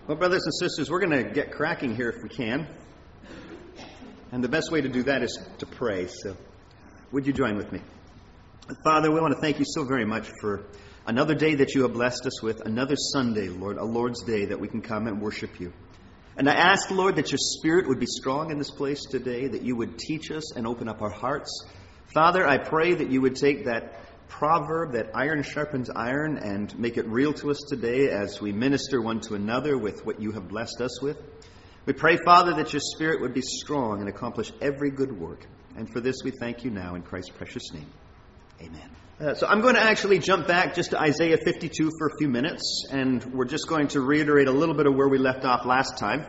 Well, brothers and sisters, we're going to get cracking here if we can. And the best way to do that is to pray. So would you join with me? Father, we want to thank you so very much for another day that you have blessed us with, another Sunday, Lord, a Lord's Day that we can come and worship you. And I ask, Lord, that your Spirit would be strong in this place today, that you would teach us and open up our hearts. Father, I pray that you would take that proverb that iron sharpens iron and make it real to us today as we minister one to another with what you have blessed us with. We pray, Father, that your Spirit would be strong and accomplish every good work. And for this we thank you now in Christ's precious name. Amen. So I'm going to actually jump back just to Isaiah 52 for a few minutes, and we're just going to reiterate a little bit of where we left off last time.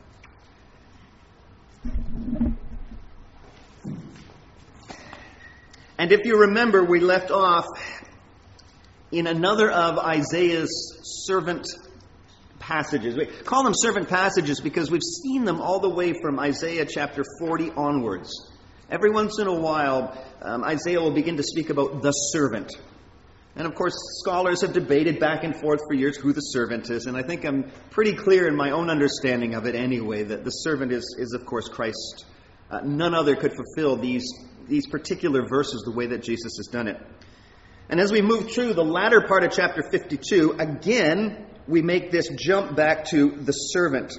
And if you remember, we left off in another of Isaiah's servant passages. We call them servant passages because we've seen them all the way from Isaiah chapter 40 onwards. Every once in a while, Isaiah will begin to speak about the servant. And of course, scholars have debated back and forth for years who the servant is. And I think I'm pretty clear in my own understanding of it anyway, that the servant is of course, Christ. None other could fulfill these particular verses the way that Jesus has done it. And as we move through the latter part of chapter 52, again, we make this jump back to the servant.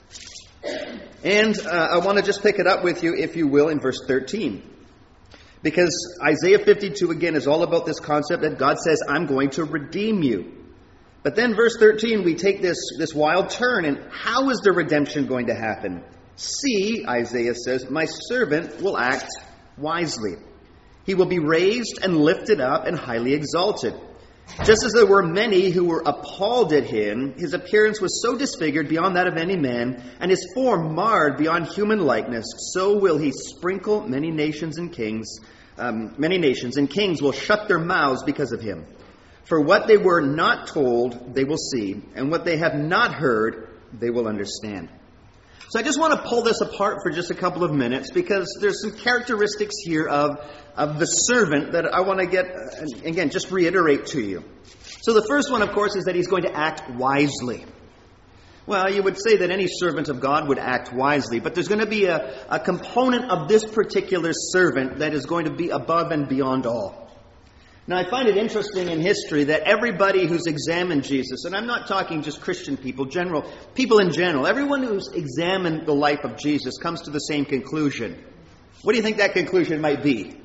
And I want to just pick it up with you, if you will, in verse 13. Because Isaiah 52, again, is all about this concept that God says, I'm going to redeem you. But then verse 13, we take this wild turn, and how is the redemption going to happen? See, Isaiah says, my servant will act wisely. He will be raised and lifted up and highly exalted. Just as there were many who were appalled at him, his appearance was so disfigured beyond that of any man, and his form marred beyond human likeness, so will he sprinkle many nations, and kings will shut their mouths because of him. For what they were not told, they will see, and what they have not heard, they will understand. So I just want to pull this apart for just a couple of minutes because there's some characteristics here of the servant that I want to get, again, just reiterate to you. So the first one, of course, is that he's going to act wisely. Well, you would say that any servant of God would act wisely, but there's going to be a component of this particular servant that is going to be above and beyond all. Now, I find it interesting in history that everybody who's examined Jesus, and I'm not talking just Christian people in general, everyone who's examined the life of Jesus comes to the same conclusion. What do you think that conclusion might be?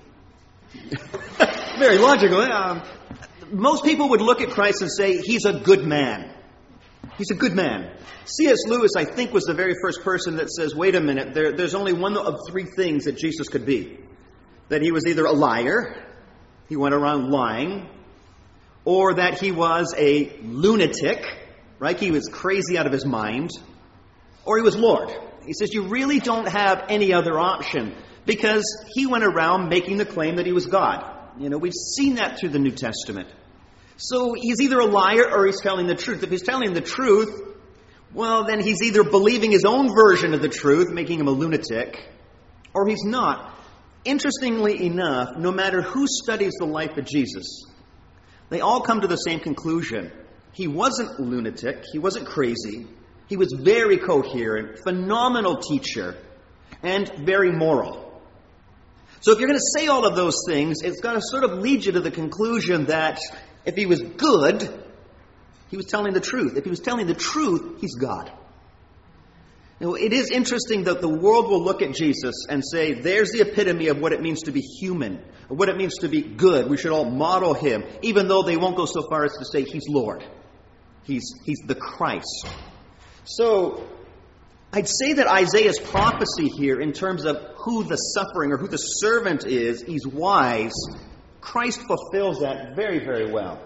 Very logical. Most people would look at Christ and say, he's a good man. He's a good man. C.S. Lewis, I think, was the very first person that says, wait a minute, there's only one of three things that Jesus could be. That he was either a liar, he went around lying, or that he was a lunatic, right? He was crazy out of his mind, or he was Lord. He says you really don't have any other option because he went around making the claim that he was God. You know, we've seen that through the New Testament. So he's either a liar or he's telling the truth. If he's telling the truth, well, then he's either believing his own version of the truth, making him a lunatic, or he's not. Interestingly enough, no matter who studies the life of Jesus, they all come to the same conclusion. He wasn't a lunatic. He wasn't crazy. He was very coherent, phenomenal teacher, and very moral. So if you're going to say all of those things, it's got to sort of lead you to the conclusion that if he was good, he was telling the truth. If he was telling the truth, he's God. Now, it is interesting that the world will look at Jesus and say, there's the epitome of what it means to be human, or what it means to be good. We should all model him, even though they won't go so far as to say he's Lord. He's the Christ. So, I'd say that Isaiah's prophecy here, in terms of who the suffering or who the servant is, he's wise. Christ fulfills that very, very well.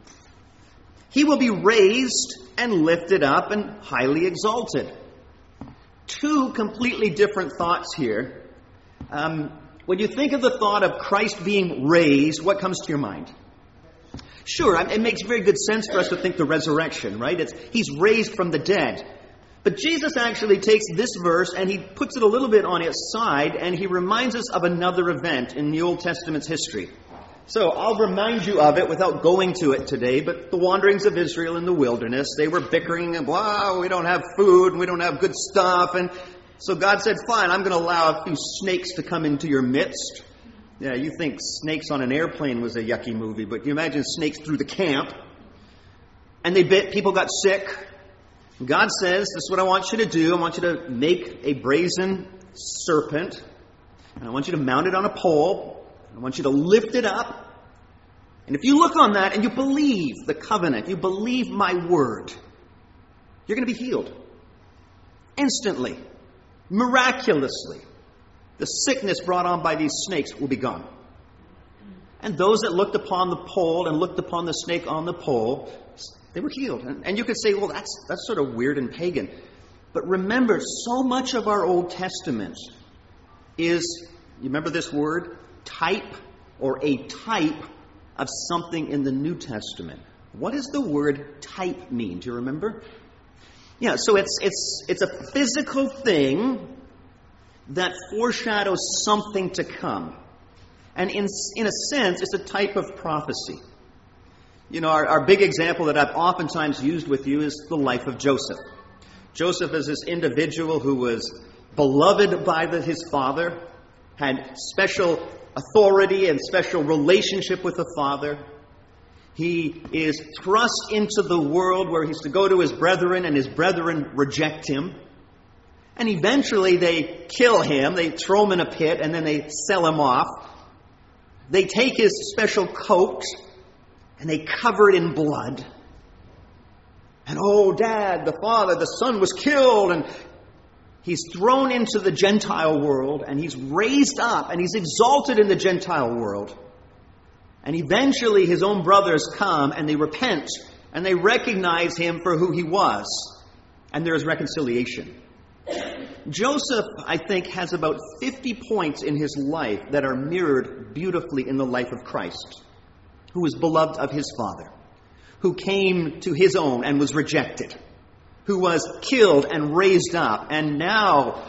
He will be raised and lifted up and highly exalted. Two completely different thoughts here. When you think of the thought of Christ being raised, what comes to your mind? Sure, it makes very good sense for us to think the resurrection, right? He's raised from the dead. But Jesus actually takes this verse and he puts it a little bit on its side and he reminds us of another event in the Old Testament's history. So I'll remind you of it without going to it today, but the wanderings of Israel in the wilderness, they were bickering and, wow, we don't have food, and we don't have good stuff. And so God said, fine, I'm going to allow a few snakes to come into your midst. Yeah, you think Snakes on an Airplane was a yucky movie, but you imagine snakes through the camp. And they bit, people got sick. God says, this is what I want you to do. I want you to make a brazen serpent, and I want you to mount it on a pole. I want you to lift it up. And if you look on that and you believe the covenant, you believe my word, you're going to be healed. Instantly. Miraculously. The sickness brought on by these snakes will be gone. And those that looked upon the pole and looked upon the snake on the pole, they were healed. And you could say, well, that's sort of weird and pagan. But remember, so much of our Old Testament is, you remember this word? Type, or a type of something in the New Testament. What does the word type mean? Do you remember? Yeah, so it's a physical thing that foreshadows something to come. And in a sense, it's a type of prophecy. You know, our big example that I've oftentimes used with you is the life of Joseph. Joseph is this individual who was beloved by his father, had special authority and special relationship with the father. He is thrust into the world where he's to go to his brethren, and his brethren reject him. And eventually they kill him, they throw him in a pit, and then they sell him off. They take his special coat and they cover it in blood. And oh, Dad, the father, the son was killed, and he's thrown into the Gentile world, and he's raised up, and he's exalted in the Gentile world. And eventually his own brothers come, and they repent, and they recognize him for who he was. And there is reconciliation. Joseph, I think, has about 50 points in his life that are mirrored beautifully in the life of Christ, who was beloved of his father, who came to his own and was rejected, who was killed and raised up, and now,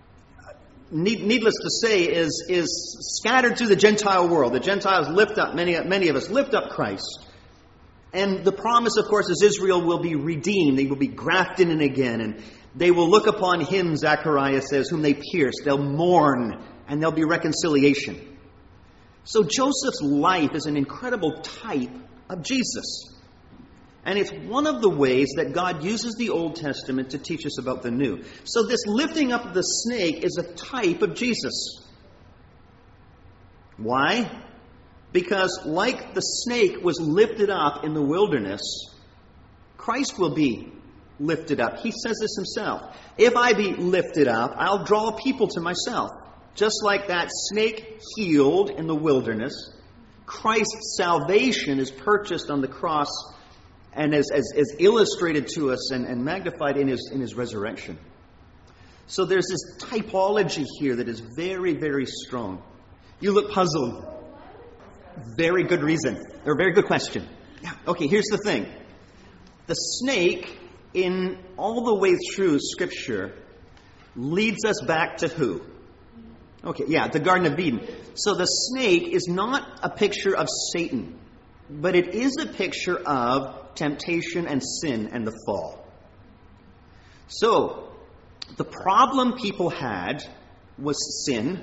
needless to say, is scattered through the Gentile world. The Gentiles lift up, many of us lift up Christ. And the promise, of course, is Israel will be redeemed. They will be grafted in again, and they will look upon him, Zechariah says, whom they pierced. They'll mourn, and there'll be reconciliation. So Joseph's life is an incredible type of Jesus. And it's one of the ways that God uses the Old Testament to teach us about the New. So this lifting up of the snake is a type of Jesus. Why? Because like the snake was lifted up in the wilderness, Christ will be lifted up. He says this himself. If I be lifted up, I'll draw people to myself. Just like that snake healed in the wilderness, Christ's salvation is purchased on the cross and as illustrated to us and magnified in his resurrection. So there's this typology here that is very, very strong. You look puzzled. Very good reason. Or very good question. Yeah. Okay, here's the thing. The snake, in all the way through Scripture, leads us back to who? Okay, yeah, the Garden of Eden. So the snake is not a picture of Satan, but it is a picture of temptation and sin and the fall. So, the problem people had was sin.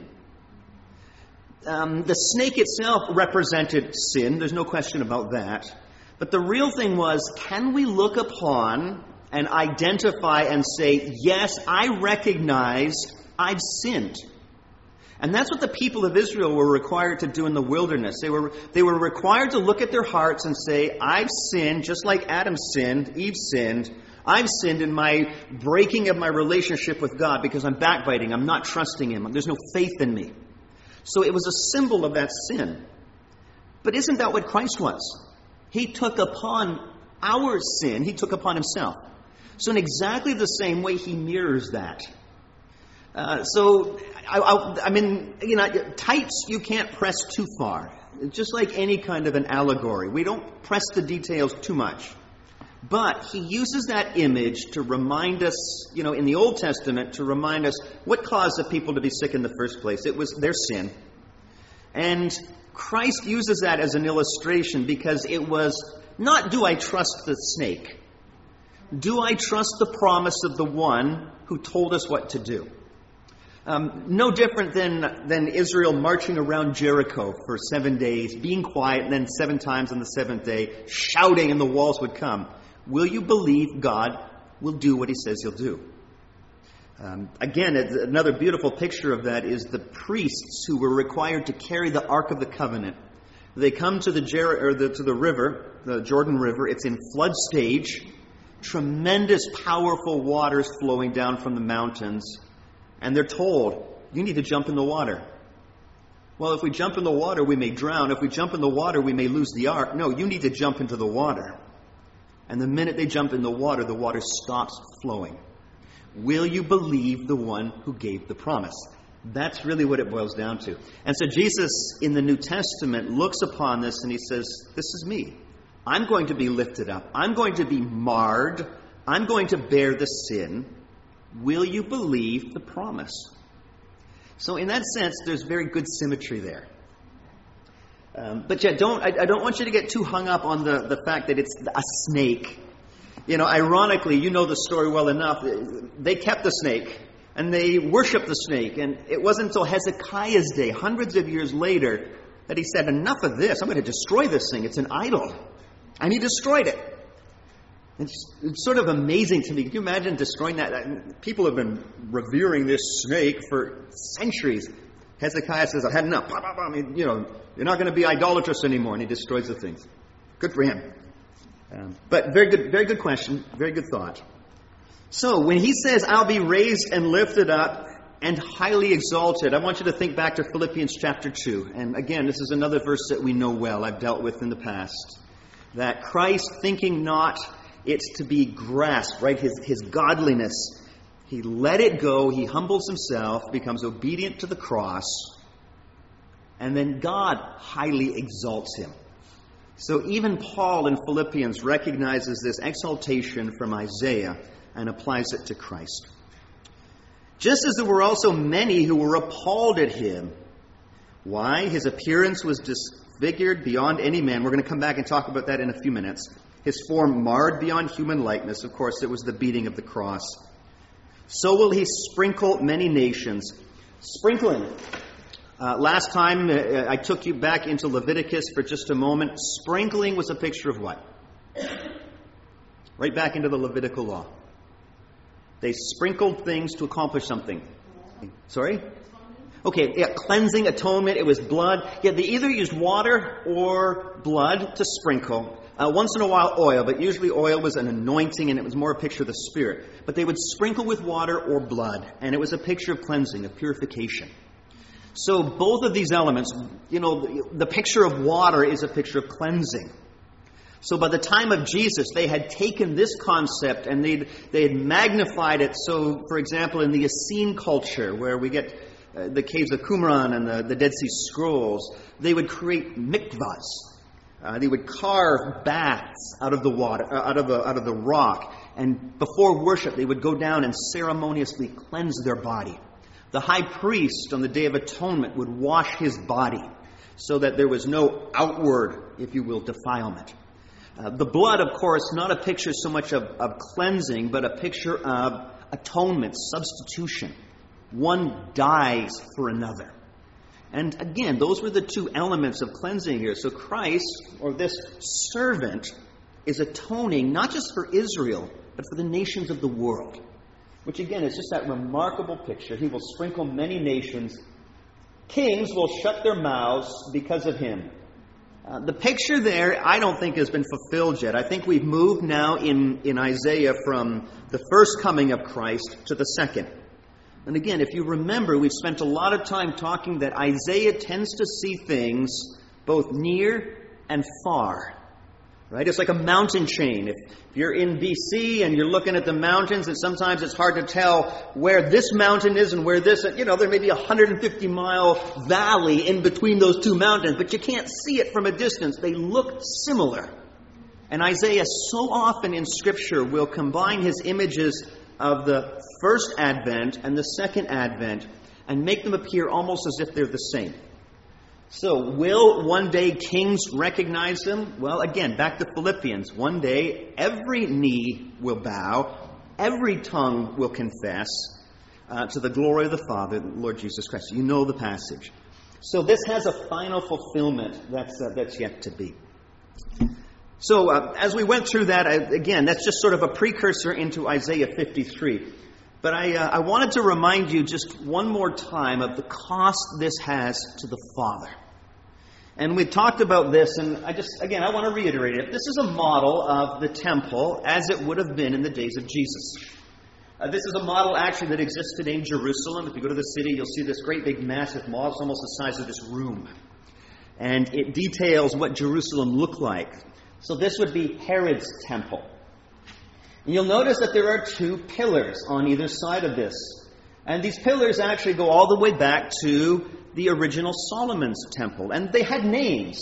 The snake itself represented sin. There's no question about that. But the real thing was, can we look upon and identify and say, yes, I recognize I've sinned. And that's what the people of Israel were required to do in the wilderness. They were required to look at their hearts and say, I've sinned, just like Adam sinned, Eve sinned. I've sinned in my breaking of my relationship with God because I'm backbiting, I'm not trusting Him, there's no faith in me. So it was a symbol of that sin. But isn't that what Christ was? He took upon our sin, He took upon Himself. So in exactly the same way, He mirrors that. I mean, types you can't press too far. Just like any kind of an allegory. We don't press the details too much. But He uses that image to remind us, in the Old Testament, to remind us what caused the people to be sick in the first place. It was their sin. And Christ uses that as an illustration because it was not, do I trust the snake? Do I trust the promise of the one who told us what to do? No different than Israel marching around Jericho for 7 days, being quiet, and then 7 times on the 7th day, shouting, and the walls would come. Will you believe God will do what he says he'll do? Again, another beautiful picture of that is the priests who were required to carry the Ark of the Covenant. They come to the river, the Jordan River. It's in flood stage, tremendous, powerful waters flowing down from the mountains. And they're told, you need to jump in the water. Well, if we jump in the water, we may drown. If we jump in the water, we may lose the ark. No, you need to jump into the water. And the minute they jump in the water stops flowing. Will you believe the one who gave the promise? That's really what it boils down to. And so Jesus in the New Testament looks upon this and he says, this is me. I'm going to be lifted up. I'm going to be marred. I'm going to bear the sin. Will you believe the promise? So in that sense, there's very good symmetry there. But yet, I don't want you to get too hung up on the fact that it's a snake. You know, ironically, you know the story well enough. They kept the snake, and they worshipped the snake. And it wasn't until Hezekiah's day, hundreds of years later, that he said, enough of this. I'm going to destroy this thing. It's an idol. And he destroyed it. It's sort of amazing to me. Can you imagine destroying that? People have been revering this snake for centuries. Hezekiah says, I've had enough. I mean, you're not going to be idolatrous anymore. And he destroys the things. Good for him. But very good question. Very good thought. So when he says, I'll be raised and lifted up and highly exalted, I want you to think back to Philippians chapter 2. And again, this is another verse that we know well. I've dealt with in the past. That Christ, thinking not it's to be grasped, right? His godliness. He let it go. He humbles himself, becomes obedient to the cross. And then God highly exalts him. So even Paul in Philippians recognizes this exaltation from Isaiah and applies it to Christ. Just as there were also many who were appalled at him. Why? His appearance was disfigured beyond any man. We're going to come back and talk about that in a few minutes. His form marred beyond human likeness. Of course, it was the beating of the cross. So will he sprinkle many nations. Sprinkling. Last time I took you back into Leviticus for just a moment. Sprinkling was a picture of what? Right back into the Levitical law. They sprinkled things to accomplish something. Sorry? Okay, yeah, cleansing, atonement, it was blood. Yeah, they either used water or blood to sprinkle. Once in a while oil, but usually oil was an anointing and it was more a picture of the Spirit. But they would sprinkle with water or blood, and it was a picture of cleansing, of purification. So both of these elements, the picture of water is a picture of cleansing. So by the time of Jesus, they had taken this concept and they had magnified it. So, for example, in the Essene culture, where we get the caves of Qumran and the Dead Sea Scrolls, they would create mikvahs. They would carve baths out of the water, out of the rock, and before worship, they would go down and ceremoniously cleanse their body. The high priest on the Day of Atonement would wash his body so that there was no outward, if you will, defilement. The blood, of course, not a picture so much of cleansing, but a picture of atonement, substitution. One dies for another. And again, those were the two elements of cleansing here. So Christ, or this servant, is atoning not just for Israel, but for the nations of the world. Which again is just that remarkable picture. He will sprinkle many nations. Kings will shut their mouths because of him. The picture there, I don't think has been fulfilled yet. I think we've moved now in Isaiah from the first coming of Christ to the second. And again, if you remember, we've spent a lot of time talking that Isaiah tends to see things both near and far. Right? It's like a mountain chain. If you're in BC and you're looking at the mountains, and sometimes it's hard to tell where this mountain is and where this, there may be a 150-mile valley in between those two mountains, but you can't see it from a distance. They look similar. And Isaiah so often in Scripture will combine his images of the first advent and the second advent and make them appear almost as if they're the same. So, will one day kings recognize him? Well, again, back to Philippians. One day, every knee will bow, every tongue will confess to the glory of the Father, Lord Jesus Christ. You know the passage. So this has a final fulfillment that's yet to be. So as we went through that, again, that's just sort of a precursor into Isaiah 53. But I wanted to remind you just one more time of the cost this has to the Father. And we talked about this, and I want to reiterate it. This is a model of the temple as it would have been in the days of Jesus. This is a model actually that exists today in Jerusalem. If you go to the city, you'll see this great big massive model. It's almost the size of this room. And it details what Jerusalem looked like. So this would be Herod's temple. And you'll notice that there are two pillars on either side of this. And these pillars actually go all the way back to the original Solomon's temple. And they had names.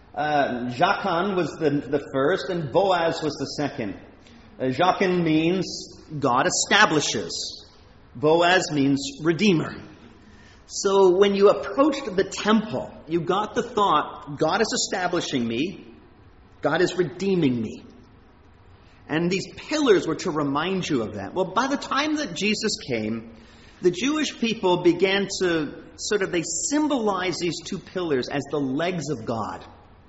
Jachin was the first, and Boaz was the second. Jachin means God establishes. Boaz means redeemer. So when you approached the temple, you got the thought, God is establishing me, God is redeeming me. And these pillars were to remind you of that. Well, by the time that Jesus came, the Jewish people began to they symbolize these two pillars as the legs of God.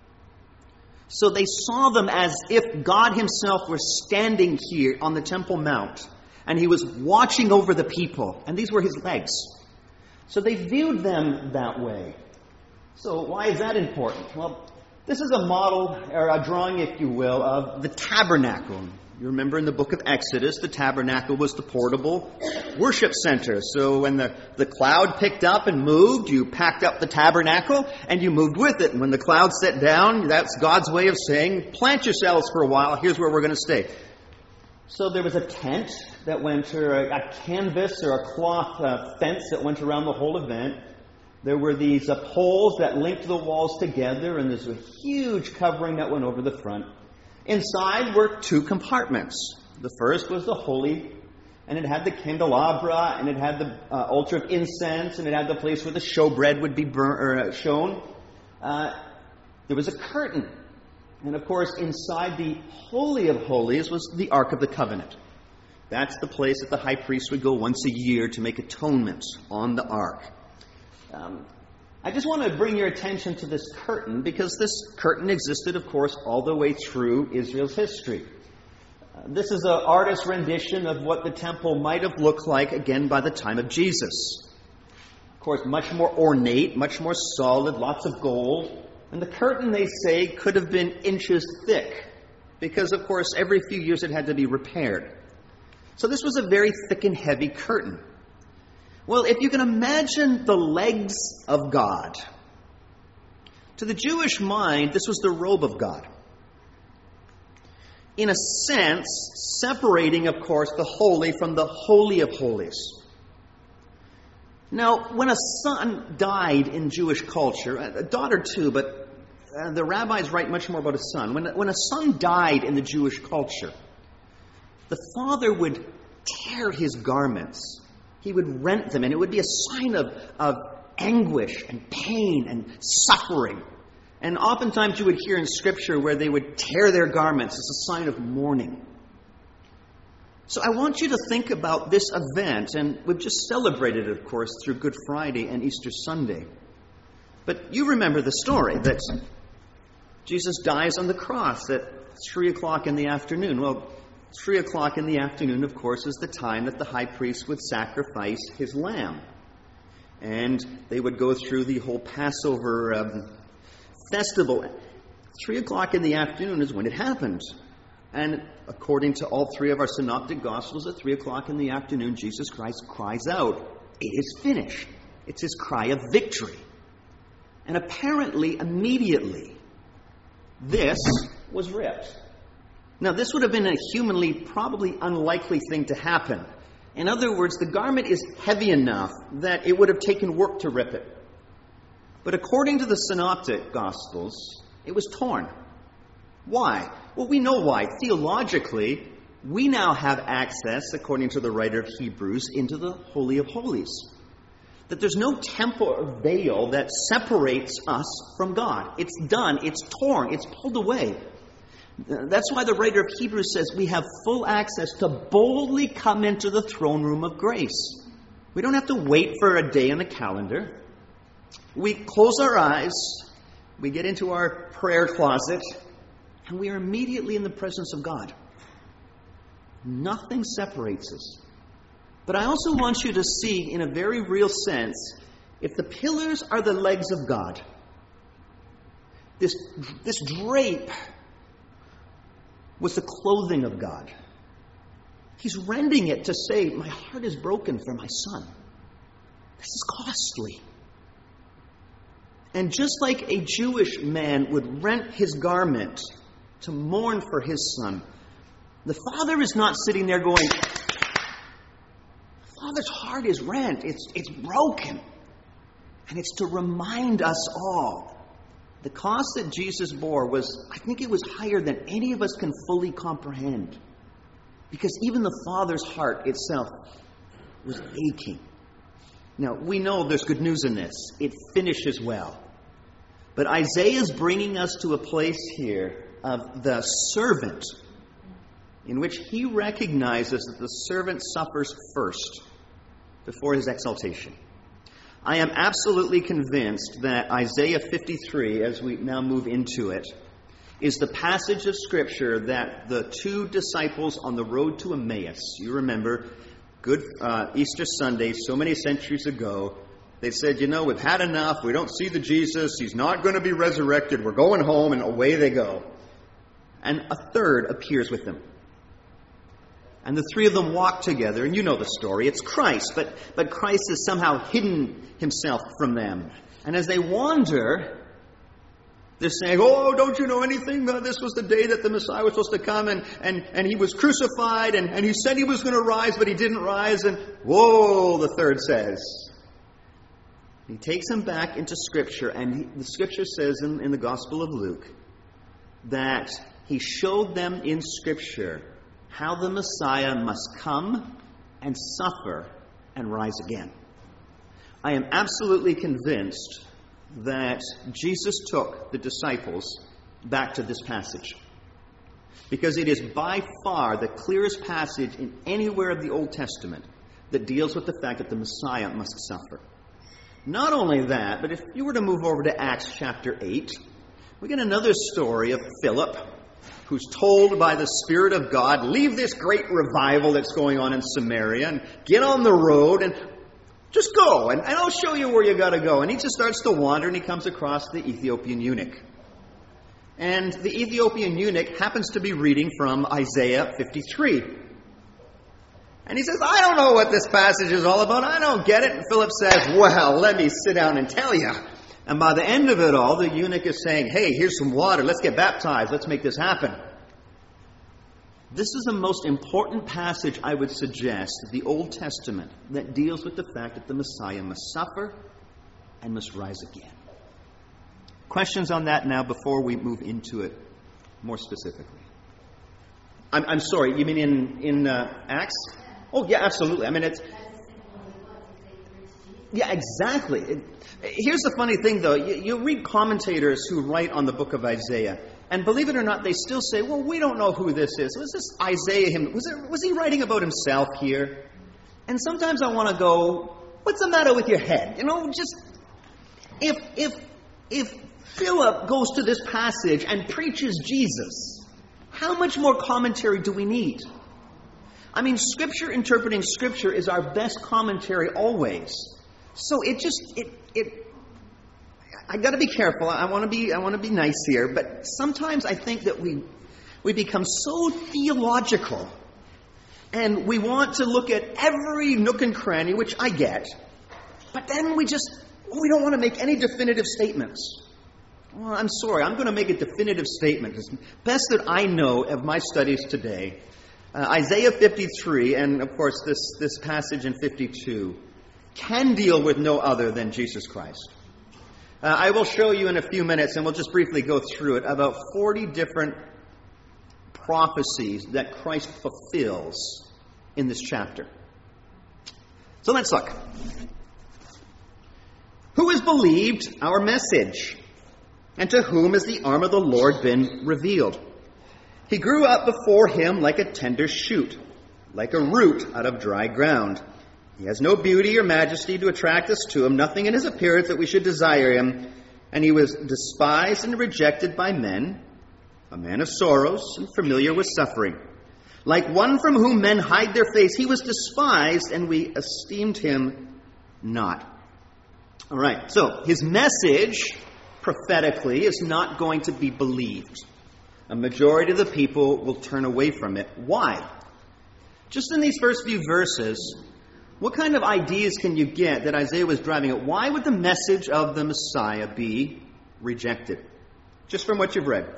So they saw them as if God himself were standing here on the Temple Mount, and he was watching over the people, and these were his legs. So they viewed them that way. So why is that important? Well, this is a model, or a drawing, if you will, of the tabernacle. You remember in the book of Exodus, the tabernacle was the portable worship center. So when the cloud picked up and moved, you packed up the tabernacle and you moved with it. And when the cloud set down, that's God's way of saying, plant yourselves for a while, here's where we're going to stay. So there was a tent that went, or a canvas or a cloth fence that went around the whole event. There were these poles that linked the walls together, and there's a huge covering that went over the front. Inside were two compartments. The first was the holy, and it had the candelabra, and it had the altar of incense, and it had the place where the showbread would be shown. There was a curtain. And of course, inside the Holy of Holies was the Ark of the Covenant. That's the place that the high priest would go once a year to make atonement on the Ark. I just want to bring your attention to this curtain, because this curtain existed, of course, all the way through Israel's history. This is an artist's rendition of what the temple might have looked like, again, by the time of Jesus. Of course, much more ornate, much more solid, lots of gold. And the curtain, they say, could have been inches thick, because, of course, every few years it had to be repaired. So this was a very thick and heavy curtain. Well, if you can imagine the legs of God, to the Jewish mind, this was the robe of God. In a sense, separating, of course, the holy from the Holy of Holies. Now, when a son died in Jewish culture, a daughter too, but the rabbis write much more about a son. When a son died in the Jewish culture, the father would tear his garments. He would rent them, and it would be a sign of anguish and pain and suffering. And oftentimes you would hear in Scripture where they would tear their garments as a sign of mourning. So I want you to think about this event, and we've just celebrated it, of course, through Good Friday and Easter Sunday. But you remember the story that Jesus dies on the cross at 3 o'clock in the afternoon. Well, 3 o'clock in the afternoon, of course, is the time that the high priest would sacrifice his lamb. And they would go through the whole Passover festival. 3 o'clock in the afternoon is when it happened. And according to all three of our synoptic gospels, at 3 o'clock in the afternoon, Jesus Christ cries out, "It is finished." It's his cry of victory. And apparently, immediately, this was ripped. Now, this would have been a humanly probably unlikely thing to happen. In other words, the garment is heavy enough that it would have taken work to rip it. But according to the Synoptic Gospels, it was torn. Why? Well, we know why. Theologically, we now have access, according to the writer of Hebrews, into the Holy of Holies. That there's no temple or veil that separates us from God. It's done. It's torn. It's pulled away. That's why the writer of Hebrews says we have full access to boldly come into the throne room of grace. We don't have to wait for a day on the calendar. We close our eyes, we get into our prayer closet, and we are immediately in the presence of God. Nothing separates us. But I also want you to see, in a very real sense, if the pillars are the legs of God, this drape was the clothing of God. He's rending it to say, my heart is broken for my son. This is costly. And just like a Jewish man would rent his garment to mourn for his son, the Father is not sitting there going, the Father's heart is rent. It's broken. And it's to remind us all. The cost that Jesus bore was, I think it was higher than any of us can fully comprehend. Because even the Father's heart itself was aching. Now, we know there's good news in this. It finishes well. But Isaiah is bringing us to a place here of the servant, in which he recognizes that the servant suffers first before his exaltation. I am absolutely convinced that Isaiah 53, as we now move into it, is the passage of Scripture that the two disciples on the road to Emmaus, you remember, good Easter Sunday, so many centuries ago, they said, we've had enough. We don't see the Jesus. He's not going to be resurrected. We're going home, and away they go. And a third appears with them. And the three of them walk together, and you know the story. It's Christ, but Christ has somehow hidden himself from them. And as they wander, they're saying, oh, don't you know anything? This was the day that the Messiah was supposed to come, and he was crucified, and he said he was going to rise, but he didn't rise. And whoa, the third says. He takes them back into Scripture, and the Scripture says in the Gospel of Luke that he showed them in Scripture how the Messiah must come and suffer and rise again. I am absolutely convinced that Jesus took the disciples back to this passage, because it is by far the clearest passage in anywhere of the Old Testament that deals with the fact that the Messiah must suffer. Not only that, but if you were to move over to Acts chapter 8, we get another story of Philip, who's told by the Spirit of God, leave this great revival that's going on in Samaria and get on the road and just go, and I'll show you where you got to go. And he just starts to wander, and he comes across the Ethiopian eunuch. And the Ethiopian eunuch happens to be reading from Isaiah 53. And he says, I don't know what this passage is all about. I don't get it. And Philip says, well, let me sit down and tell you. And by the end of it all, the eunuch is saying, hey, here's some water. Let's get baptized. Let's make this happen. This is the most important passage, I would suggest, of the Old Testament that deals with the fact that the Messiah must suffer and must rise again. Questions on that now before we move into it more specifically? I'm sorry, you mean in Acts? Oh, yeah, absolutely. I mean, it's... Yeah, exactly. Here's the funny thing, though. You read commentators who write on the book of Isaiah, and believe it or not, they still say, well, we don't know who this is. Was this Isaiah? Was he writing about himself here? And sometimes I want to go, what's the matter with your head? Just... If Philip goes to this passage and preaches Jesus, how much more commentary do we need? I mean, Scripture interpreting Scripture is our best commentary always. So I got to be careful. I want to be nice here, but sometimes I think that we become so theological, and we want to look at every nook and cranny, which I get, but then we don't want to make any definitive statements. Well, I'm sorry, I'm going to make a definitive statement. As best that I know of my studies today, Isaiah 53, and of course this passage in 52, can deal with no other than Jesus Christ. I will show you in a few minutes, and we'll just briefly go through it, about 40 different prophecies that Christ fulfills in this chapter. So let's look. Who has believed our message? And to whom has the arm of the Lord been revealed? He grew up before him like a tender shoot, like a root out of dry ground. He has no beauty or majesty to attract us to him, nothing in his appearance that we should desire him. And he was despised and rejected by men, a man of sorrows and familiar with suffering. Like one from whom men hide their face, he was despised, and we esteemed him not. All right, so his message, prophetically, is not going to be believed. A majority of the people will turn away from it. Why? Just in these first few verses, what kind of ideas can you get that Isaiah was driving at? Why would the message of the Messiah be rejected? Just from what you've read.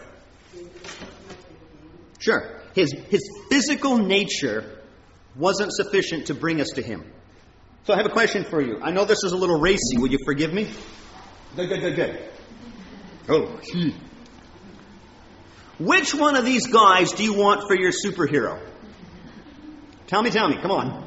Sure. His physical nature wasn't sufficient to bring us to him. So I have a question for you. I know this is a little racy. Will you forgive me? Good. Oh, which one of these guys do you want for your superhero? Tell me, come on.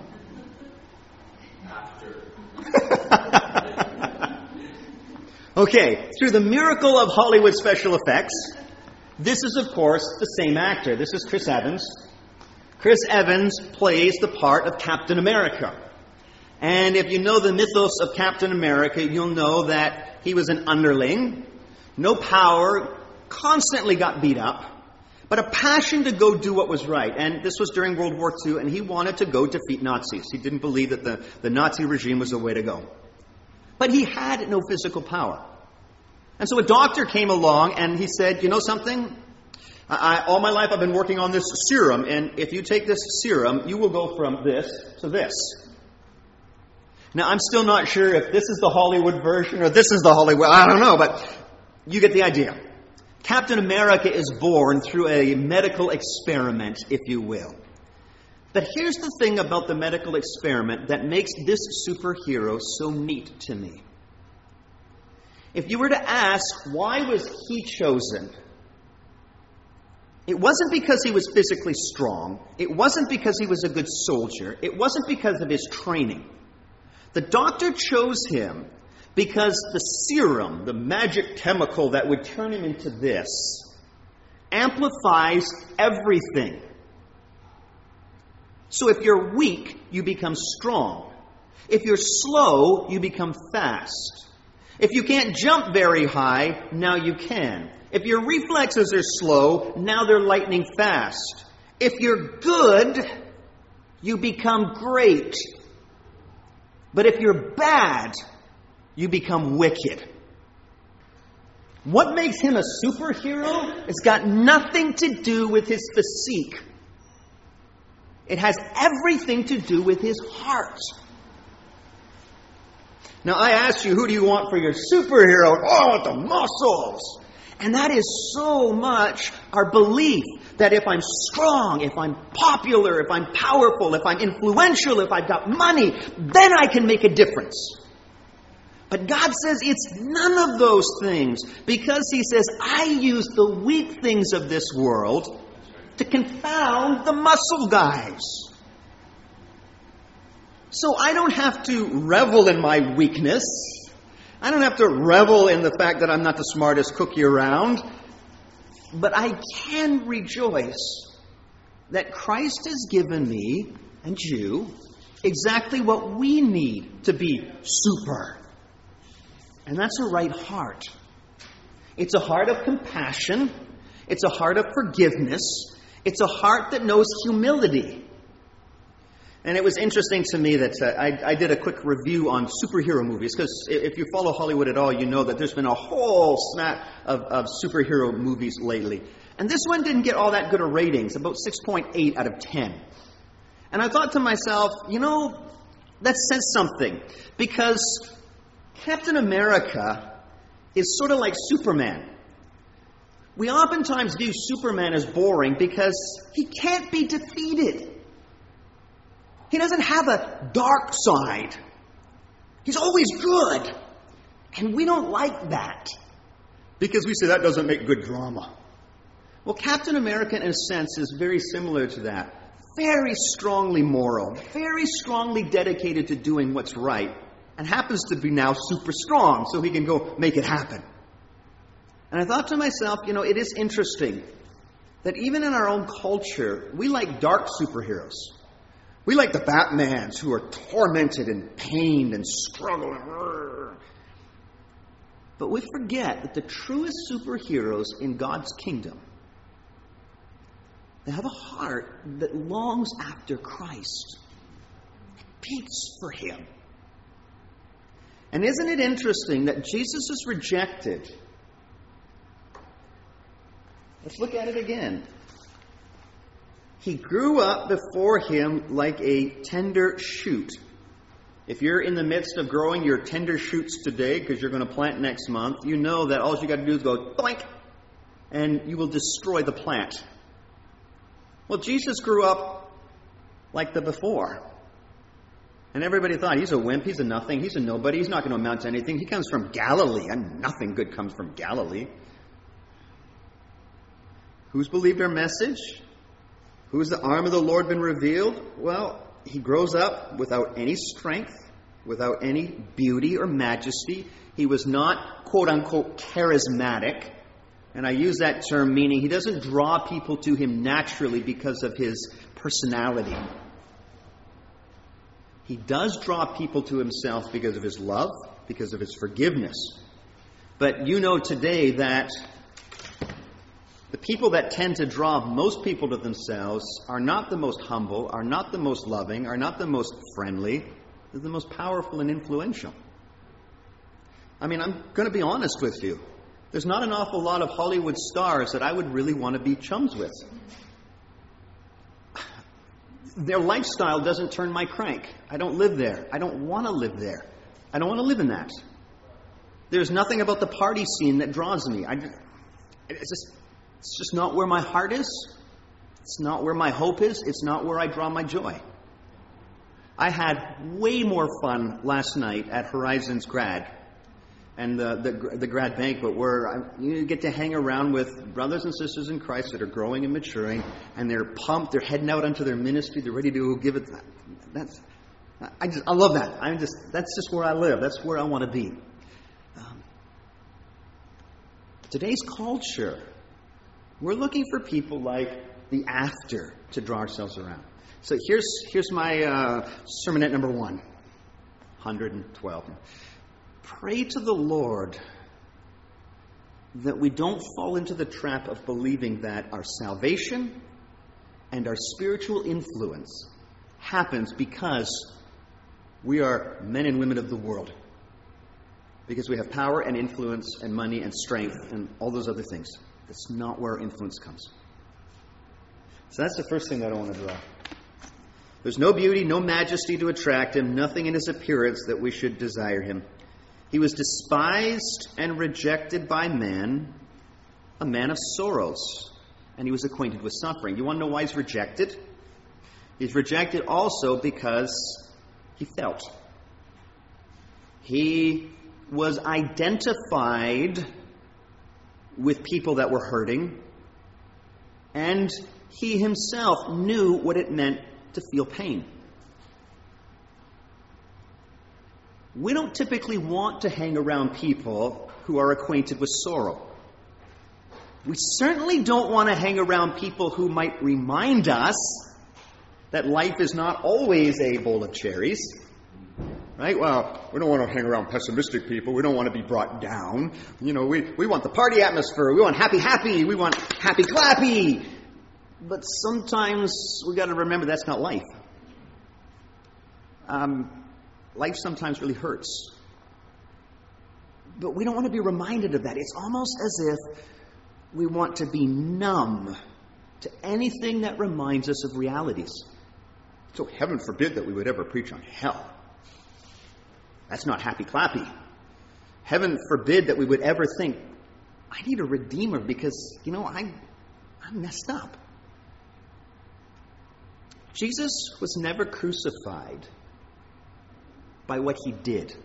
Okay, through the miracle of Hollywood special effects, this is, of course, the same actor. This is Chris Evans. Chris Evans plays the part of Captain America. And if you know the mythos of Captain America, you'll know that he was an underling, no power, constantly got beat up, but a passion to go do what was right. And this was during World War II, and he wanted to go defeat Nazis. He didn't believe that the Nazi regime was the way to go. But he had no physical power. And so a doctor came along and he said, you know something? All my life I've been working on this serum, and if you take this serum, you will go from this to this. Now, I'm still not sure if this is the Hollywood version or this is the Hollywood. I don't know, but you get the idea. Captain America is born through a medical experiment, if you will. But here's the thing about the medical experiment that makes this superhero so neat to me. If you were to ask, why was he chosen? It wasn't because he was physically strong. It wasn't because he was a good soldier. It wasn't because of his training. The doctor chose him because the serum, the magic chemical that would turn him into this, amplifies everything. So if you're weak, you become strong. If you're slow, you become fast. If you can't jump very high, now you can. If your reflexes are slow, now they're lightning fast. If you're good, you become great. But if you're bad, you become wicked. What makes him a superhero has got nothing to do with his physique. It has everything to do with his heart. Now, I asked you, who do you want for your superhero? Oh, the muscles! And that is so much our belief that if I'm strong, if I'm popular, if I'm powerful, if I'm influential, if I've got money, then I can make a difference. But God says it's none of those things, because He says, I use the weak things of this world to confound the muscle guys. So I don't have to revel in my weakness. I don't have to revel in the fact that I'm not the smartest cookie around. But I can rejoice that Christ has given me and you exactly what we need to be super. And that's a right heart. It's a heart of compassion. It's a heart of forgiveness. It's a heart that knows humility. And it was interesting to me that I did a quick review on superhero movies, because if you follow Hollywood at all, you know that there's been a whole snap of superhero movies lately. And this one didn't get all that good of ratings, about 6.8 out of 10. And I thought to myself, that says something, because Captain America is sort of like Superman. We oftentimes view Superman as boring because he can't be defeated. He doesn't have a dark side. He's always good. And we don't like that, because we say that doesn't make good drama. Well, Captain America, in a sense, is very similar to that. Very strongly moral. Very strongly dedicated to doing what's right. and happens to be now super strong, so he can go make it happen. And I thought to myself, it is interesting that even in our own culture, we like dark superheroes. We like the Batmans who are tormented and pained and struggling. But we forget that the truest superheroes in God's kingdom, they have a heart that longs after Christ. It beats for him. And isn't it interesting that Jesus is rejected? Let's look at it again. He grew up before him like a tender shoot. If you're in the midst of growing your tender shoots today, because you're going to plant next month, you know that all you got to do is go doink, and you will destroy the plant. Well, Jesus grew up like the before. And everybody thought, he's a wimp, he's a nothing, he's a nobody, he's not going to amount to anything. He comes from Galilee, and nothing good comes from Galilee. Who's believed our message? Who's the arm of the Lord been revealed? Well, he grows up without any strength, without any beauty or majesty. He was not, quote-unquote, charismatic. And I use that term meaning he doesn't draw people to him naturally because of his personality. He does draw people to himself because of his love, because of his forgiveness. But you know today that the people that tend to draw most people to themselves are not the most humble, are not the most loving, are not the most friendly. They're the most powerful and influential. I mean, I'm going to be honest with you. There's not an awful lot of Hollywood stars that I would really want to be chums with. Their lifestyle doesn't turn my crank. I don't live there. I don't want to live there. I don't want to live in that. There's nothing about the party scene that draws me. It's just not where my heart is. It's not where my hope is. It's not where I draw my joy. I had way more fun last night at Horizons Grad and the grad banquet, where you get to hang around with brothers and sisters in Christ that are growing and maturing, and they're pumped, they're heading out onto their ministry, they're ready to give it. I love that. That's just where I live. That's where I want to be. Today's culture, we're looking for people like the after to draw ourselves around. So here's my sermonette number 112. Pray to the Lord that we don't fall into the trap of believing that our salvation and our spiritual influence happens because we are men and women of the world. Because we have power and influence and money and strength and all those other things. That's not where our influence comes. So that's the first thing that I want to draw. There's no beauty, no majesty to attract him, nothing in his appearance that we should desire him. He was despised and rejected by men, a man of sorrows, and he was acquainted with suffering. You want to know why he's rejected? He's rejected also because he felt. He was identified with people that were hurting, and he himself knew what it meant to feel pain. We don't typically want to hang around people who are acquainted with sorrow. We certainly don't want to hang around people who might remind us that life is not always a bowl of cherries. Right? Well, we don't want to hang around pessimistic people. We don't want to be brought down. We want the party atmosphere. We want happy. We want happy clappy. But sometimes we got to remember that's not life. Life sometimes really hurts. But we don't want to be reminded of that. It's almost as if we want to be numb to anything that reminds us of realities. So heaven forbid that we would ever preach on hell. That's not happy clappy. Heaven forbid that we would ever think, I need a redeemer because, I'm messed up. Jesus was never crucified by what he did.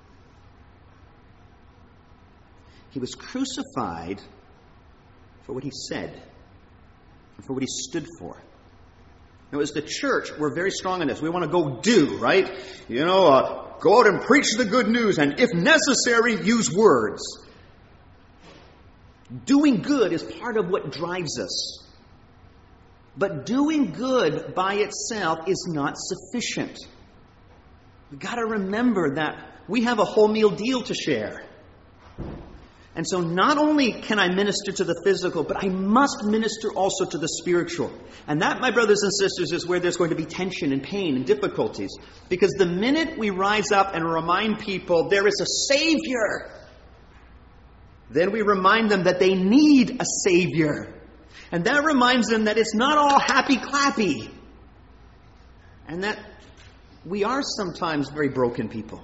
He was crucified for what he said and for what he stood for. Now, as the church, we're very strong in this. We want to go do, right? go out and preach the good news, and if necessary, use words. Doing good is part of what drives us. But doing good by itself is not sufficient. We've got to remember that we have a whole meal deal to share. And so not only can I minister to the physical, but I must minister also to the spiritual. And that, my brothers and sisters, is where there's going to be tension and pain and difficulties. Because the minute we rise up and remind people there is a Savior, then we remind them that they need a Savior. And that reminds them that it's not all happy-clappy. And that we are sometimes very broken people.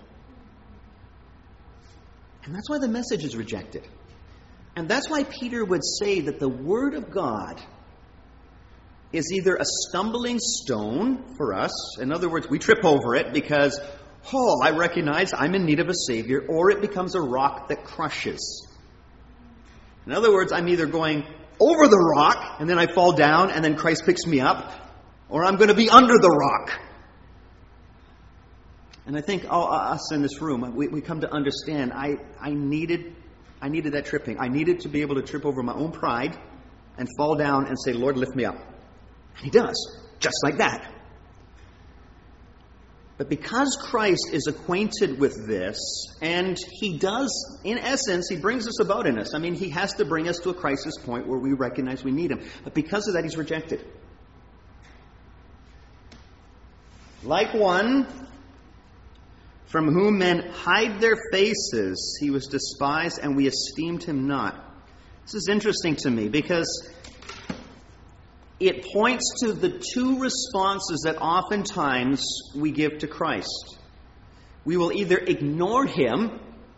And that's why the message is rejected. And that's why Peter would say that the Word of God is either a stumbling stone for us. In other words, we trip over it because, I recognize I'm in need of a Savior. Or it becomes a rock that crushes. In other words, I'm either going over the rock and then I fall down and then Christ picks me up. Or I'm going to be under the rock. And I think all us in this room, we come to understand, I needed that tripping. I needed to be able to trip over my own pride and fall down and say, Lord, lift me up. And He does, just like that. But because Christ is acquainted with this, and He does, in essence, He brings this about in us. I mean, He has to bring us to a crisis point where we recognize we need Him. But because of that, He's rejected. Like one from whom men hide their faces, He was despised, and we esteemed Him not. This is interesting to me because it points to the two responses that oftentimes we give to Christ. We will either ignore Him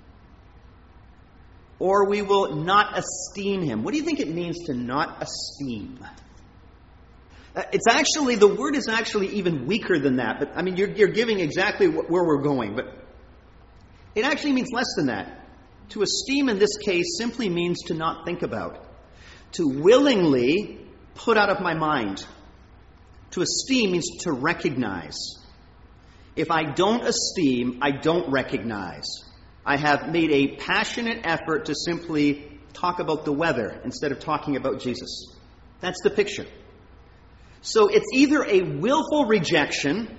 or we will not esteem Him. What do you think it means to not esteem? It's actually, the word is actually even weaker than that. But I mean, you're giving exactly where we're going. But it actually means less than that. To esteem in this case simply means to not think about. To willingly put out of my mind. To esteem means to recognize. If I don't esteem, I don't recognize. I have made a passionate effort to simply talk about the weather instead of talking about Jesus. That's the picture. So it's either a willful rejection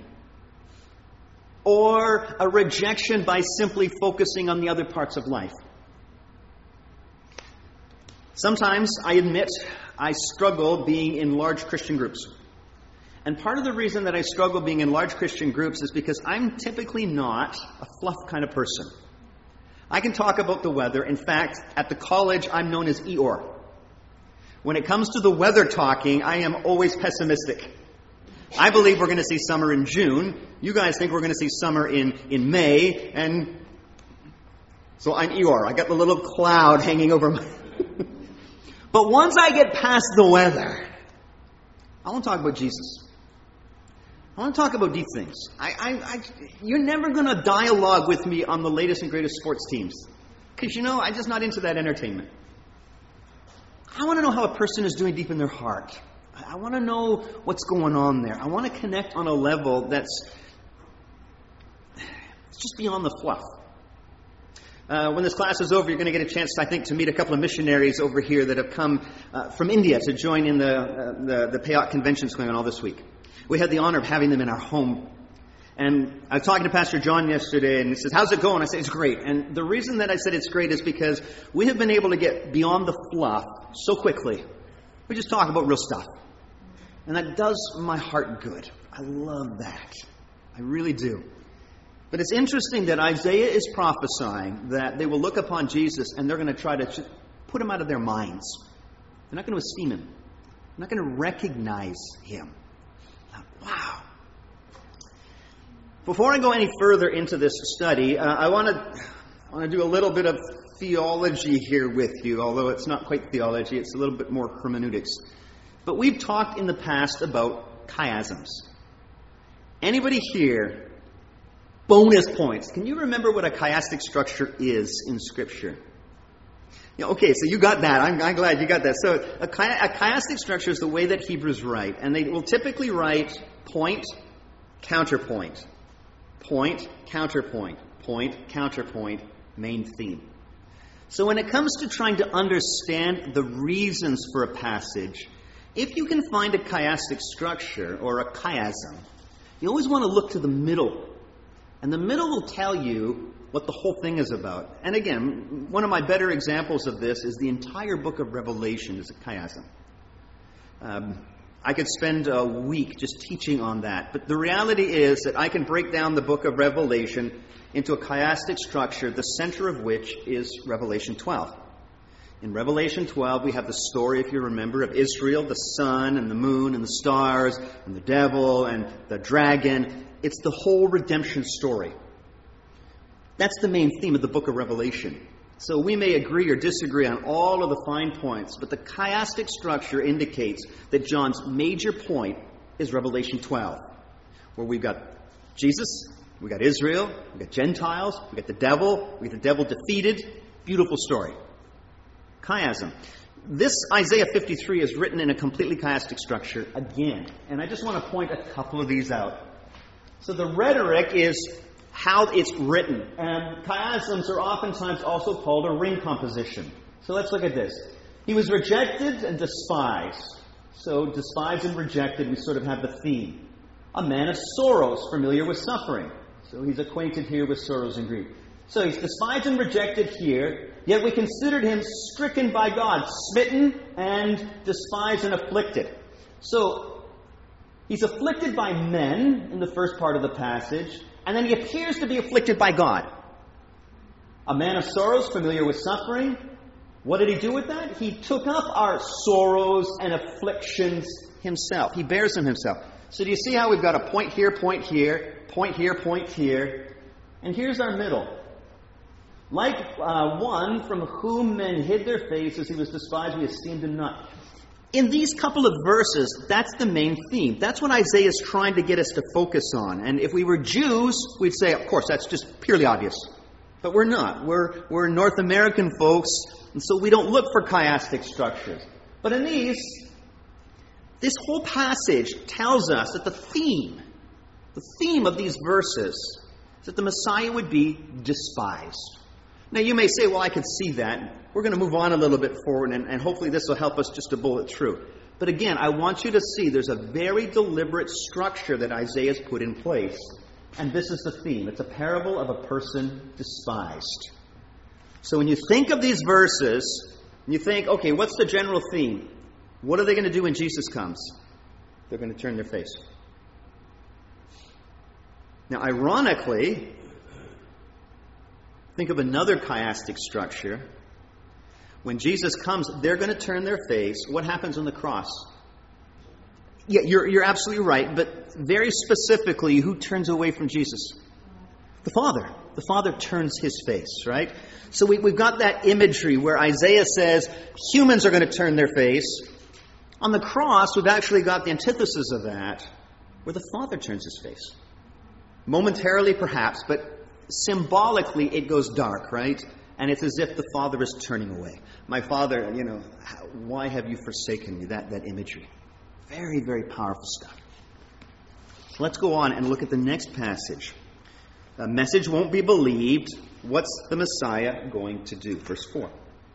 or a rejection by simply focusing on the other parts of life. Sometimes, I admit, I struggle being in large Christian groups. And part of the reason that I struggle being in large Christian groups is because I'm typically not a fluff kind of person. I can talk about the weather. In fact, at the college, I'm known as Eeyore. When it comes to the weather talking, I am always pessimistic. I believe we're going to see summer in June. You guys think we're going to see summer in May. And so I'm Eeyore. I got the little cloud hanging over my... But once I get past the weather, I want to talk about Jesus. I want to talk about deep things. You're never going to dialogue with me on the latest and greatest sports teams. Because, I'm just not into that entertainment. I want to know how a person is doing deep in their heart. I want to know what's going on there. I want to connect on a level that's just beyond the fluff. When this class is over, you're going to get a chance, I think, to meet a couple of missionaries over here that have come from India to join in the Payot conventions going on all this week. We had the honor of having them in our home. And I was talking to Pastor John yesterday, and he says, how's it going? I said, it's great. And the reason that I said it's great is because we have been able to get beyond the fluff so quickly. We just talk about real stuff. And that does my heart good. I love that. I really do. But it's interesting that Isaiah is prophesying that they will look upon Jesus and they're going to try to put Him out of their minds. They're not going to esteem Him. They're not going to recognize Him. Wow. Before I go any further into this study, I want to do a little bit of theology here with you, although it's not quite theology, it's a little bit more hermeneutics. But we've talked in the past about chiasms. Anybody here, bonus points, can you remember what a chiastic structure is in Scripture? Yeah, okay, so you got that. I'm glad you got that. So a chiastic structure is the way that Hebrews write, and they will typically write point, counterpoint. Point, counterpoint, point, counterpoint, main theme. So when it comes to trying to understand the reasons for a passage, if you can find a chiastic structure or a chiasm, you always want to look to the middle. And the middle will tell you what the whole thing is about. And again, one of my better examples of this is the entire book of Revelation is a chiasm. I could spend a week just teaching on that. But the reality is that I can break down the book of Revelation into a chiastic structure, the center of which is Revelation 12. In Revelation 12, we have the story, if you remember, of Israel, the sun and the moon and the stars and the devil and the dragon. It's the whole redemption story. That's the main theme of the book of Revelation. So we may agree or disagree on all of the fine points, but the chiastic structure indicates that John's major point is Revelation 12, where we've got Jesus, we've got Israel, we've got Gentiles, we've got the devil defeated. Beautiful story. Chiasm. This Isaiah 53 is written in a completely chiastic structure again. And I just want to point a couple of these out. So the rhetoric is how it's written. And chiasms are oftentimes also called a ring composition. So let's look at this. He was rejected and despised. So despised and rejected, we sort of have the theme. A man of sorrows, familiar with suffering. So he's acquainted here with sorrows and grief. So he's despised and rejected here, yet we considered him stricken by God, smitten and despised and afflicted. So he's afflicted by men in the first part of the passage, and then he appears to be afflicted by God. A man of sorrows, familiar with suffering. What did he do with that? He took up our sorrows and afflictions himself. He bears them himself. So do you see how we've got a point here, point here, point here, point here, and here's our middle. Like one from whom men hid their faces, he was despised, we esteemed him not. In these couple of verses, that's the main theme. That's what Isaiah is trying to get us to focus on. And if we were Jews, we'd say, of course, that's just purely obvious. But we're not. We're North American folks, and so we don't look for chiastic structures. But in this whole passage tells us that the theme of these verses is that the Messiah would be despised. Now, you may say, well, I could see that. We're going to move on a little bit forward, and hopefully this will help us just to bullet through. But again, I want you to see there's a very deliberate structure that Isaiah has put in place. And this is the theme. It's a parable of a person despised. So when you think of these verses, you think, okay, what's the general theme? What are they going to do when Jesus comes? They're going to turn their face. Now, ironically, think of another chiastic structure. When Jesus comes, they're going to turn their face. What happens on the cross? Yeah, you're absolutely right, but very specifically, who turns away from Jesus? The Father. The Father turns his face, right? So we've got that imagery where Isaiah says humans are going to turn their face. On the cross, we've actually got the antithesis of that, where the Father turns his face. Momentarily, perhaps, but symbolically, it goes dark, right? And it's as if the Father is turning away. My Father, why have you forsaken me? That imagery. Very, very powerful stuff. So let's go on and look at the next passage. The message won't be believed. What's the Messiah going to do? Verse 4.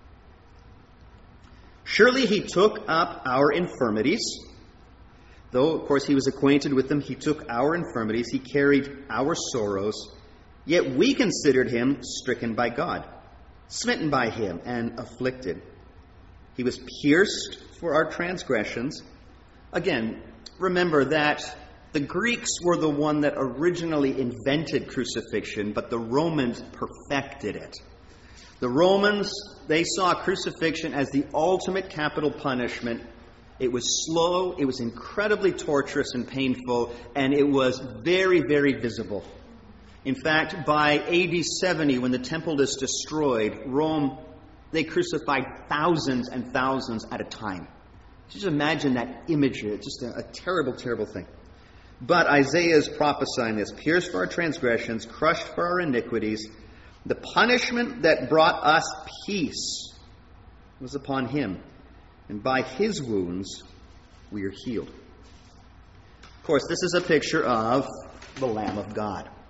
Surely he took up our infirmities. Though, of course, he was acquainted with them, he took our infirmities. He carried our sorrows. Yet we considered him stricken by God, smitten by him, and afflicted. He was pierced for our transgressions. Again, remember that the Greeks were the one that originally invented crucifixion, but the Romans perfected it. The Romans, they saw crucifixion as the ultimate capital punishment. It was slow, it was incredibly torturous and painful, and it was very, very visible. In fact, by AD 70, when the temple is destroyed, Rome, they crucified thousands and thousands at a time. Just imagine that imagery. It's just a terrible, terrible thing. But Isaiah is prophesying this. Pierced for our transgressions, crushed for our iniquities. The punishment that brought us peace was upon him. And by his wounds we are healed. Of course, this is a picture of the Lamb of God.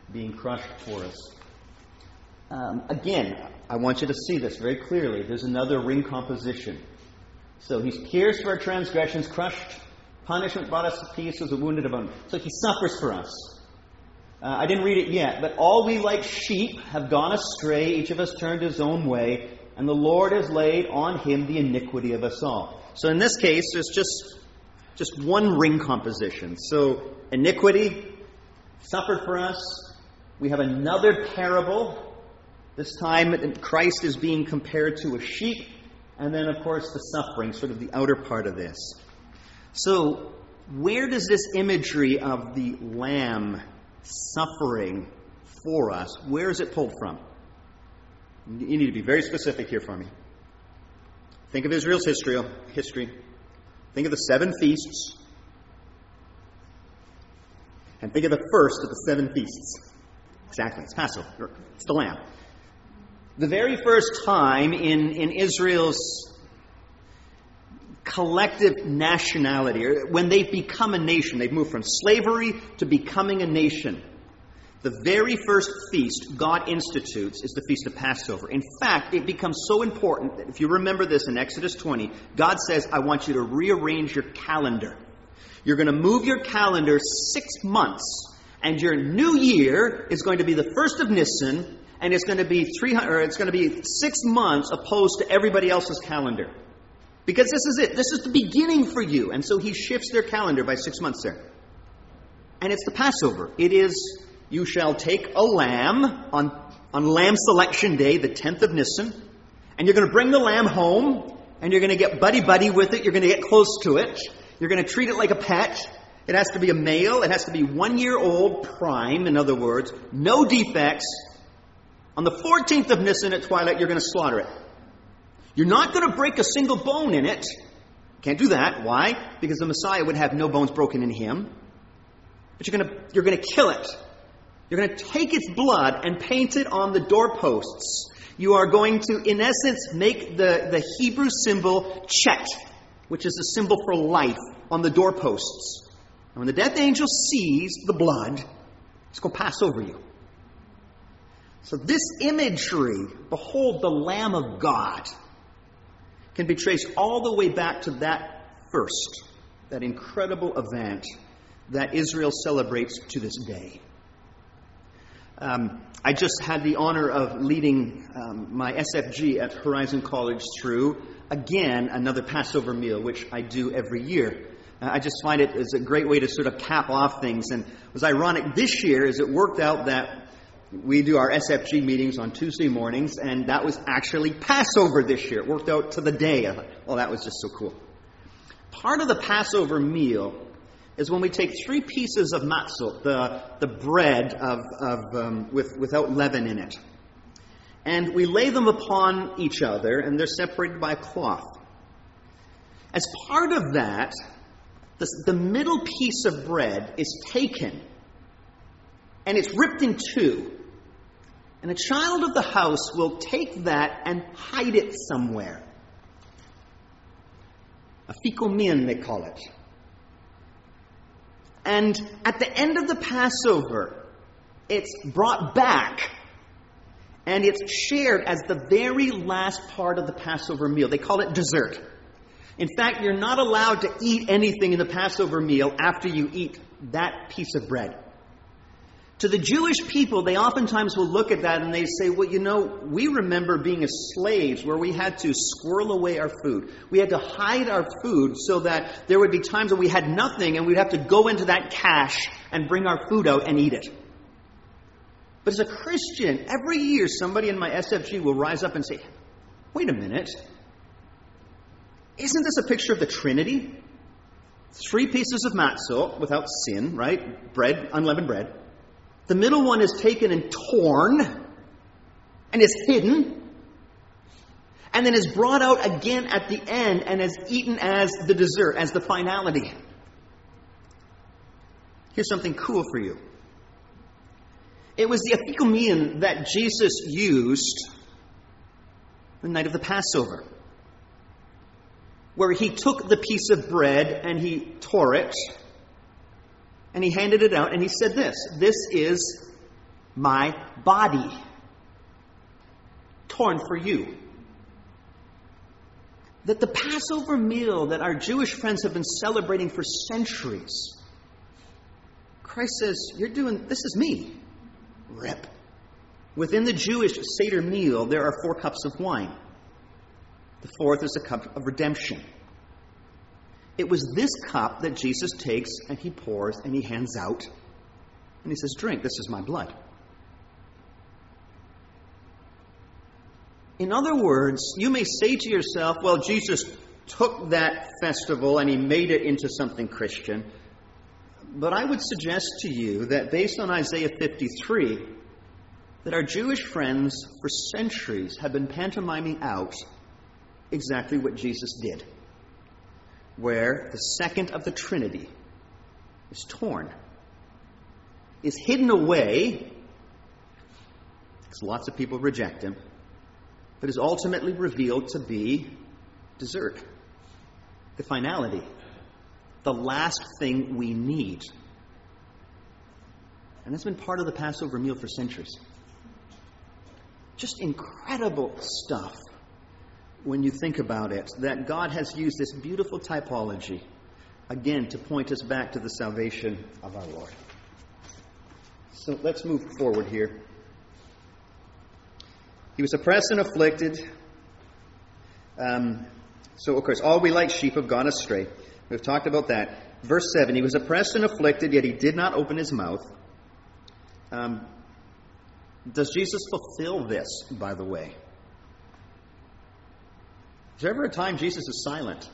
being crushed for us. Again, I want you to see this very clearly. There's another ring composition. So he's pierced for our transgressions, crushed, punishment brought us peace, was wounded of us. So he suffers for us. I didn't read it yet, but all we like sheep have gone astray, each of us turned his own way, and the Lord has laid on him the iniquity of us all. So in this case, there's just one ring composition. So iniquity, suffered for us. We have another parable. This time Christ is being compared to a sheep. And then, of course, the suffering, sort of the outer part of this. So where does this imagery of the Lamb suffering for us, where is it pulled from? You need to be very specific here for me. Think of Israel's history. Think of the 7 feasts. And think of the first of the 7 feasts. Exactly, it's Passover. It's the Lamb. The very first time in Israel's collective nationality, or when they've become a nation, they've moved from slavery to becoming a nation, the very first feast God institutes is the Feast of Passover. In fact, it becomes so important that if you remember this in Exodus 20, God says, I want you to rearrange your calendar. You're going to move your calendar 6 months, and your new year is going to be the 1st of Nisan, and it's going to be 6 months opposed to everybody else's calendar. Because this is it. This is the beginning for you. And so he shifts their calendar by 6 months there. And it's the Passover. It is, you shall take a lamb on Lamb Selection Day, the 10th of Nisan, and you're going to bring the lamb home, and you're going to get buddy-buddy with it. You're going to get close to it. You're going to treat it like a pet. It has to be a male. It has to be 1 year old prime, in other words. No defects. On the 14th of Nisan at twilight, you're going to slaughter it. You're not going to break a single bone in it. Can't do that. Why? Because the Messiah would have no bones broken in him. But you're going to kill it. You're going to take its blood and paint it on the doorposts. You are going to, in essence, make the Hebrew symbol Chet, which is a symbol for life, on the doorposts. And when the death angel sees the blood, it's going to pass over you. So this imagery, behold the Lamb of God, can be traced all the way back to that incredible event that Israel celebrates to this day. I just had the honor of leading my SFG at Horizon College through, again, another Passover meal, which I do every year. I just find it is a great way to sort of cap off things. And it was ironic this year as it worked out that we do our SFG meetings on Tuesday mornings, and that was actually Passover this year. It worked out to the day. I thought, well, that was just so cool. Part of the Passover meal is when we take 3 pieces of matzot, the bread without leaven in it, and we lay them upon each other, and they're separated by a cloth. As part of that, the middle piece of bread is taken, and it's ripped in 2. And a child of the house will take that and hide it somewhere. A fecal min, they call it. And at the end of the Passover, it's brought back and it's shared as the very last part of the Passover meal. They call it dessert. In fact, you're not allowed to eat anything in the Passover meal after you eat that piece of bread. To the Jewish people, they oftentimes will look at that and they say, well, we remember being as slaves where we had to squirrel away our food. We had to hide our food so that there would be times when we had nothing and we'd have to go into that cache and bring our food out and eat it. But as a Christian, every year somebody in my SFG will rise up and say, wait a minute. Isn't this a picture of the Trinity? 3 pieces of matzah without sin, right? Bread, unleavened bread. The middle one is taken and torn and is hidden and then is brought out again at the end and is eaten as the dessert, as the finality. Here's something cool for you. It was the afikomen that Jesus used the night of the Passover, where he took the piece of bread and he tore it, and he handed it out, and he said this is my body, torn for you. That the Passover meal that our Jewish friends have been celebrating for centuries, Christ says, this is me. Rip. Within the Jewish Seder meal, there are 4 cups of wine. The 4th is a cup of redemption. It was this cup that Jesus takes and he pours and he hands out. And he says, drink, this is my blood. In other words, you may say to yourself, well, Jesus took that festival and he made it into something Christian. But I would suggest to you that based on Isaiah 53, that our Jewish friends for centuries have been pantomiming out exactly what Jesus did, where the second of the Trinity is torn, is hidden away, because lots of people reject him, but is ultimately revealed to be dessert, the finality, the last thing we need. And that's been part of the Passover meal for centuries. Just incredible stuff when you think about it, that God has used this beautiful typology, again, to point us back to the salvation of our Lord. So let's move forward here. He was oppressed and afflicted. So, of course, all we like sheep have gone astray. We've talked about that. Verse 7, he was oppressed and afflicted, yet he did not open his mouth. Does Jesus fulfill this, by the way? Is there ever a time Jesus is silent?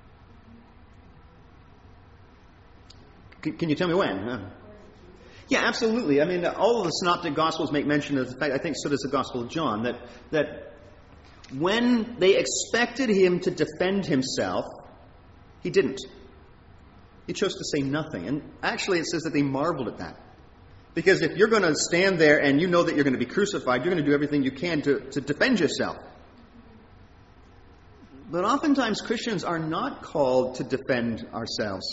Can you tell me when? Yeah, absolutely. I mean, all of the synoptic Gospels make mention of the fact, I think so does the Gospel of John, that when they expected him to defend himself, he didn't. He chose to say nothing. And actually it says that they marveled at that. Because if you're going to stand there and you know that you're going to be crucified, you're going to do everything you can to defend yourself. But oftentimes Christians are not called to defend ourselves.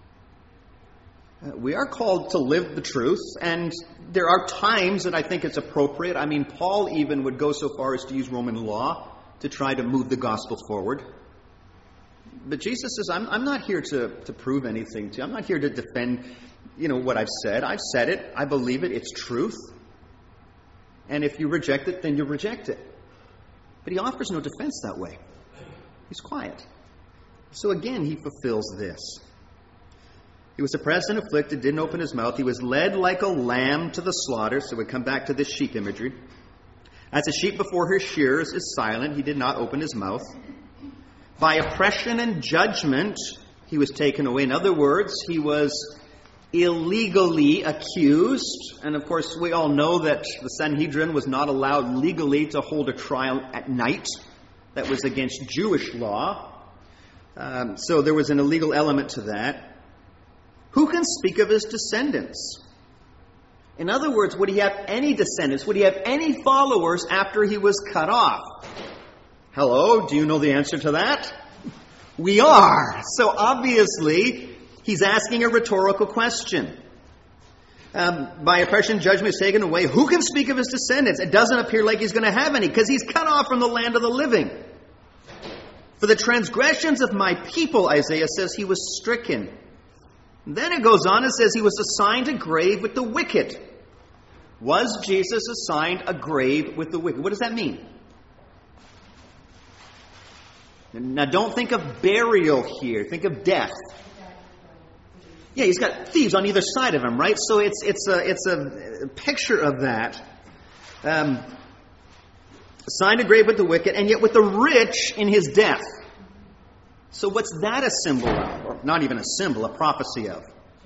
We are called to live the truth, and there are times that I think it's appropriate. I mean, Paul even would go so far as to use Roman law to try to move the gospel forward. But Jesus says, I'm not here to prove anything to you. I'm not here to defend, what I've said. I've said it. I believe it. It's truth. And if you reject it, then you reject it. But he offers no defense that way. He's quiet. So again, he fulfills this. He was oppressed and afflicted, didn't open his mouth. He was led like a lamb to the slaughter. So we come back to this sheep imagery. As a sheep before her shearers is silent, he did not open his mouth. By oppression and judgment, he was taken away. In other words, he was illegally accused. And of course, we all know that the Sanhedrin was not allowed legally to hold a trial at night. That was against Jewish law. So there was an illegal element to that. Who can speak of his descendants? In other words, would he have any descendants? Would he have any followers after he was cut off? Hello, do you know the answer to that? We are. So obviously, he's asking a rhetorical question. By oppression, judgment is taken away. Who can speak of his descendants? It doesn't appear like he's going to have any, because he's cut off from the land of the living. For the transgressions of my people, Isaiah says, he was stricken. Then it goes on and says he was assigned a grave with the wicked. Was Jesus assigned a grave with the wicked? What does that mean? Now don't think of burial here. Think of death. Yeah, he's got thieves on either side of him, right? So it's a picture of that. Assigned a grave with the wicked, and yet with the rich in his death. So what's that a symbol of? Or not even a symbol, a prophecy of?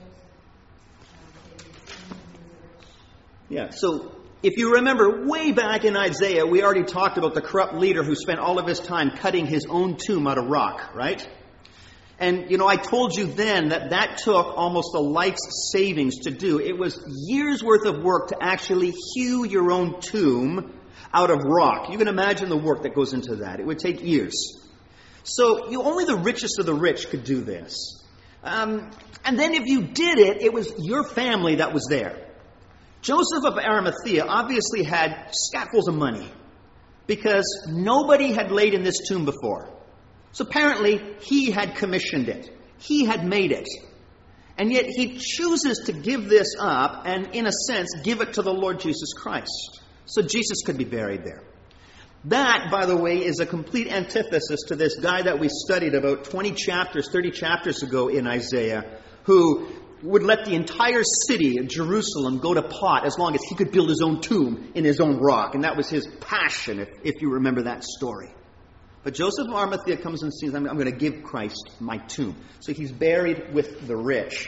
Yeah, so if you remember way back in Isaiah, we already talked about the corrupt leader who spent all of his time cutting his own tomb out of rock, right? And, I told you then that took almost a life's savings to do. It was years' worth of work to actually hew your own tomb out of rock. You can imagine the work that goes into that. It would take years. So only the richest of the rich could do this. And then if you did it, it was your family that was there. Joseph of Arimathea obviously had scatfuls of money because nobody had laid in this tomb before. So apparently he had commissioned it. He had made it. And yet he chooses to give this up and, in a sense, give it to the Lord Jesus Christ. So Jesus could be buried there. That, by the way, is a complete antithesis to this guy that we studied about 20 chapters, 30 chapters ago in Isaiah, who would let the entire city of Jerusalem go to pot as long as he could build his own tomb in his own rock. And that was his passion, if you remember that story. But Joseph of Arimathea comes and says, I'm going to give Christ my tomb. So he's buried with the rich.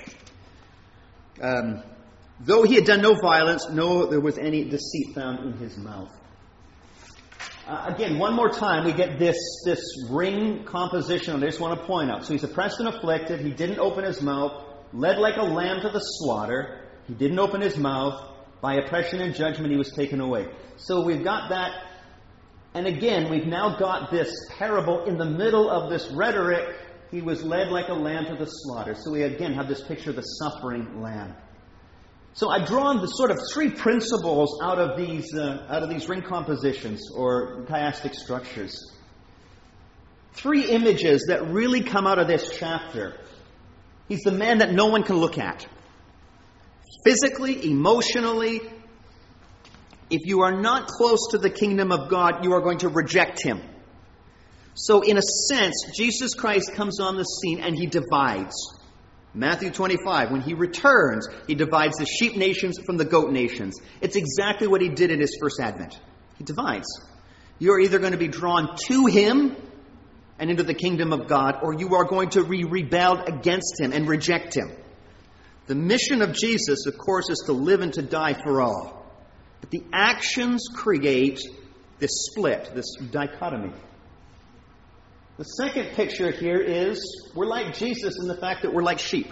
Though he had done no violence, no there was any deceit found in his mouth. Again, one more time, we get this ring composition. I just want to point out. So he's oppressed and afflicted. He didn't open his mouth. Led like a lamb to the slaughter. He didn't open his mouth. By oppression and judgment, he was taken away. So we've got that. And again, we've now got this parable in the middle of this rhetoric. He was led like a lamb to the slaughter. So we again have this picture of the suffering lamb. So I've drawn the sort of three principles out of these ring compositions or chiastic structures. Three images that really come out of this chapter. He's the man that no one can look at. Physically, emotionally, if you are not close to the kingdom of God, you are going to reject him. So in a sense, Jesus Christ comes on the scene and he divides. Matthew 25, when he returns, he divides the sheep nations from the goat nations. It's exactly what he did in his first advent. He divides. You're either going to be drawn to him and into the kingdom of God, or you are going to be rebelled against him and reject him. The mission of Jesus, of course, is to live and to die for all. But the actions create this split, this dichotomy. The second picture here is we're like Jesus in the fact that we're like sheep.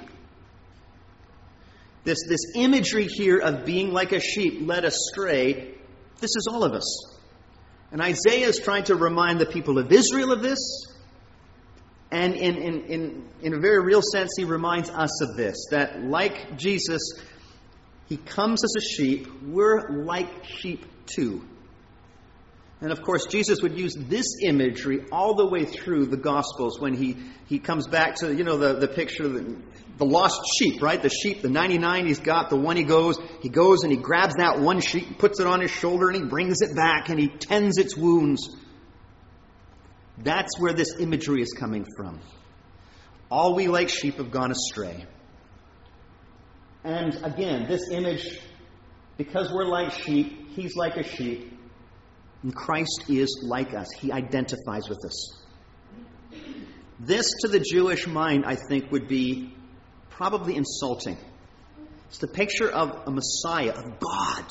This imagery here of being like a sheep led astray, this is all of us. And Isaiah is trying to remind the people of Israel of this. And in a very real sense, he reminds us of this. That like Jesus, he comes as a sheep. We're like sheep too. And of course, Jesus would use this imagery all the way through the Gospels when he comes back to, the picture of the lost sheep, right? The sheep, the 99 he's got, the one he goes and he grabs that one sheep, puts it on his shoulder, and he brings it back and he tends its wounds. That's where this imagery is coming from. All we like sheep have gone astray. And again, this image, because we're like sheep, he's like a sheep. And Christ is like us. He identifies with us. This, to the Jewish mind, I think, would be probably insulting. It's the picture of a Messiah, of God,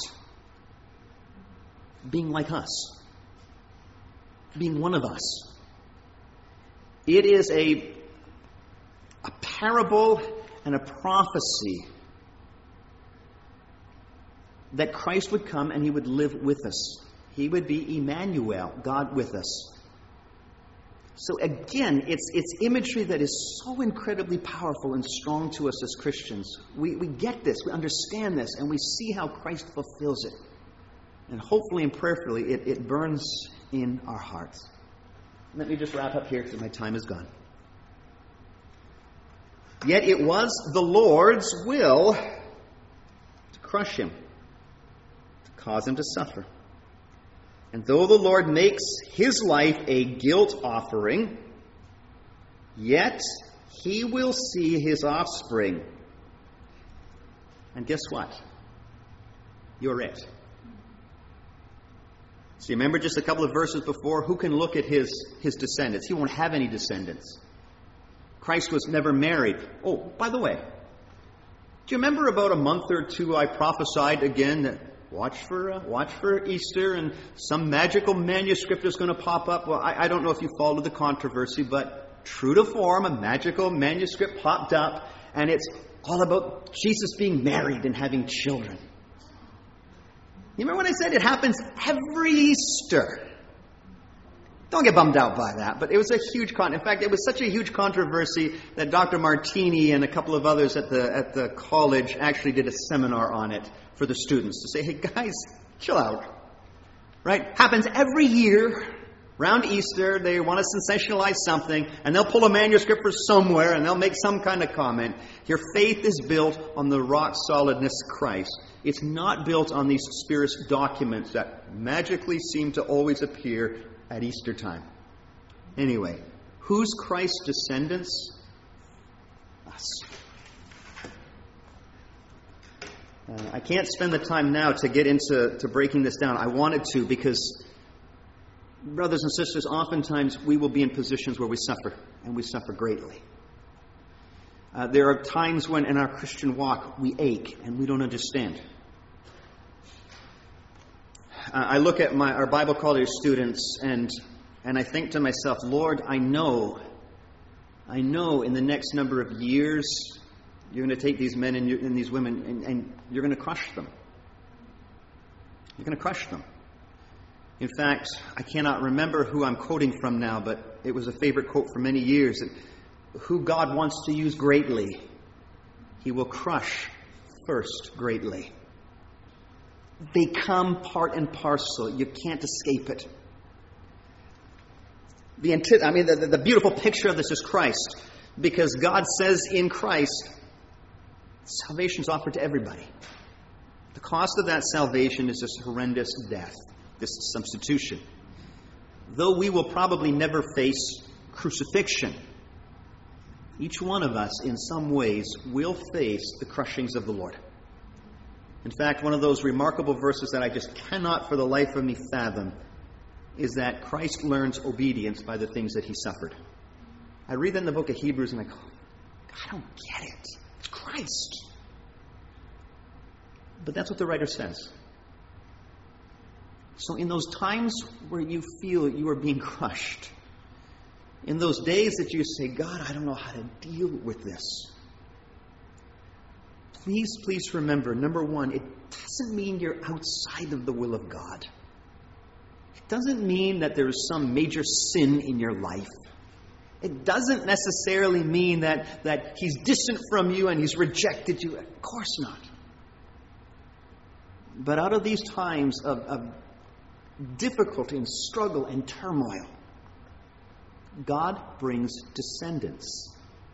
being like us, being one of us. It is a parable and a prophecy that Christ would come and he would live with us. He would be Emmanuel, God with us. So again, it's imagery that is so incredibly powerful and strong to us as Christians. We get this, we understand this, and we see how Christ fulfills it. And hopefully and prayerfully, it burns in our hearts. Let me just wrap up here because my time is gone. Yet it was the Lord's will to crush him, to cause him to suffer. And though the Lord makes his life a guilt offering, yet he will see his offspring. And guess what? You're it. So you remember just a couple of verses before, who can look at his descendants? He won't have any descendants. Christ was never married. Oh, by the way, do you remember about a month or two I prophesied again that watch for Easter and some magical manuscript is going to pop up? Well, I don't know if you followed the controversy, but true to form, a magical manuscript popped up, and it's all about Jesus being married and having children. You remember when I said it happens every Easter? Don't get bummed out by that, but it was a huge in fact, it was such a huge controversy that Dr. Martini and a couple of others at the college actually did a seminar on it for the students to say, hey guys, chill out. Right? Happens every year. Around Easter, they want to sensationalize something, and they'll pull a manuscript from somewhere, and they'll make some kind of comment. Your faith is built on the rock-solidness of Christ. It's not built on these spurious documents that magically seem to always appear at Easter time. Anyway, who's Christ's descendants? Us. I can't spend the time now to get into breaking this down. I wanted to because, brothers and sisters, oftentimes we will be in positions where we suffer, and we suffer greatly. There are times when in our Christian walk we ache and we don't understand. I look at our Bible college students and I think to myself, Lord, I know in the next number of years you're going to take these men and these women and you're going to crush them. You're going to crush them. In fact, I cannot remember who I'm quoting from now, but it was a favorite quote for many years. Who God wants to use greatly, He will crush first greatly. They come part and parcel. You can't escape it. The beautiful picture of this is Christ, because God says in Christ, salvation is offered to everybody. The cost of that salvation is this horrendous death, this substitution. Though we will probably never face crucifixion, each one of us in some ways will face the crushings of the Lord. In fact, one of those remarkable verses that I just cannot for the life of me fathom is that Christ learns obedience by the things that He suffered. I read that in the book of Hebrews and I go, I don't get it. It's Christ. But that's what the writer says. So in those times where you feel you are being crushed, in those days that you say, God, I don't know how to deal with this, please remember, number one, it doesn't mean you're outside of the will of God. It doesn't mean that there is some major sin in your life. It doesn't necessarily mean that He's distant from you and He's rejected you. Of course not. But out of these times of difficulty and struggle and turmoil, God brings descendants.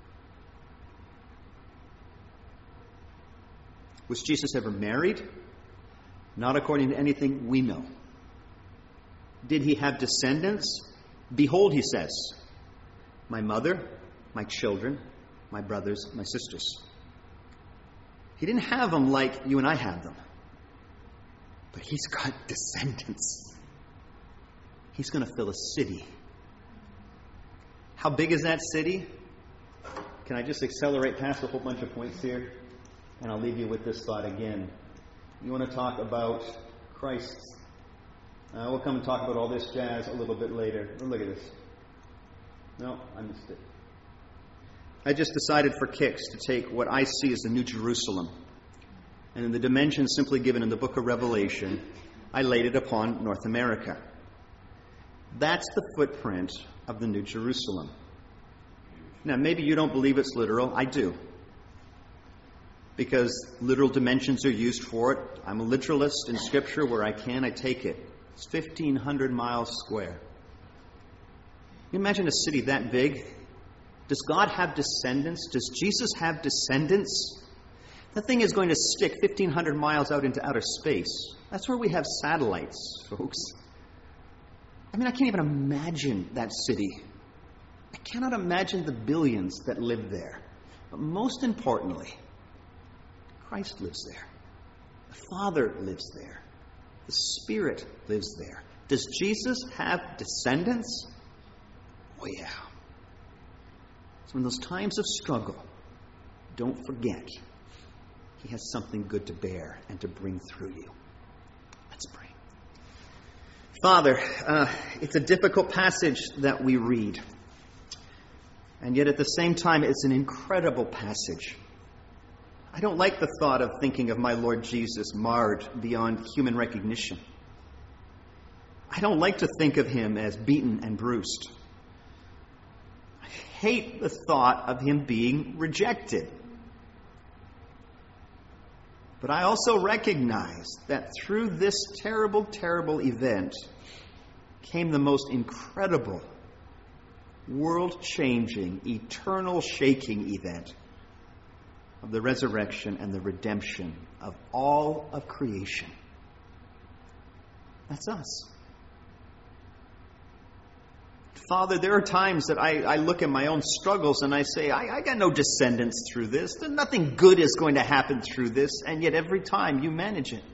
Was Jesus ever married? Not according to anything we know. Did He have descendants? Behold, He says, my mother, my children, my brothers, my sisters. He didn't have them like you and I have them. But He's got descendants. He's going to fill a city. How big is that city? Can I just accelerate past a whole bunch of points here? And I'll leave you with this thought again. You want to talk about Christ? We'll come and talk about all this jazz a little bit later. Oh, look at this. No, I missed it. I just decided for kicks to take what I see as the New Jerusalem. And in the dimensions simply given in the book of Revelation, I laid it upon North America. That's the footprint of the New Jerusalem. Now, maybe you don't believe it's literal. I do. Because literal dimensions are used for it. I'm a literalist in Scripture. Where I can, I take it. It's 1,500 miles square. Can you imagine a city that big? Does God have descendants? Does Jesus have descendants? That thing is going to stick 1,500 miles out into outer space. That's where we have satellites, folks. I mean, I can't even imagine that city. I cannot imagine the billions that live there. But most importantly, Christ lives there. The Father lives there. The Spirit lives there. Does Jesus have descendants? Oh, yeah. So in those times of struggle, don't forget, He has something good to bear and to bring through you. Let's pray. Father, it's a difficult passage that we read. And yet at the same time, it's an incredible passage. I don't like the thought of thinking of my Lord Jesus marred beyond human recognition. I don't like to think of him as beaten and bruised. I hate the thought of him being rejected. But I also recognize that through this terrible, terrible event came the most incredible, world-changing, eternal-shaking event of the resurrection and the redemption of all of creation. That's us. Father, there are times that I look at my own struggles and I say, I got no descendants through this. Nothing good is going to happen through this, and yet every time you manage it.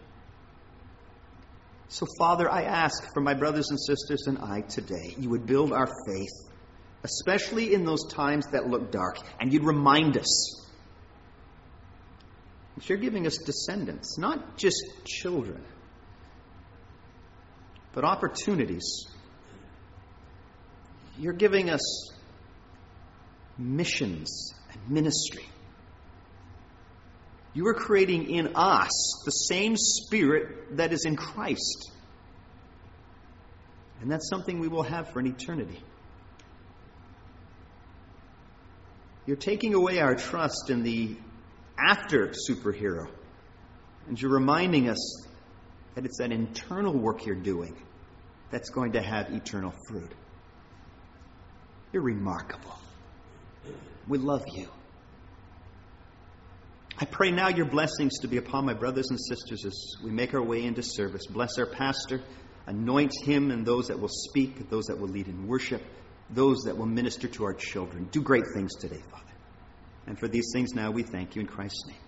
So, Father, I ask for my brothers and sisters and I today, you would build our faith, especially in those times that look dark, and you'd remind us that you're giving us descendants, not just children, but opportunities. You're giving us missions and ministry. You are creating in us the same Spirit that is in Christ. And that's something we will have for an eternity. You're taking away our trust in the after superhero. And you're reminding us that it's that internal work you're doing that's going to have eternal fruit. You're remarkable. We love you. I pray now your blessings to be upon my brothers and sisters as we make our way into service. Bless our pastor. Anoint him and those that will speak, those that will lead in worship, those that will minister to our children. Do great things today, Father. And for these things now we thank you in Christ's name.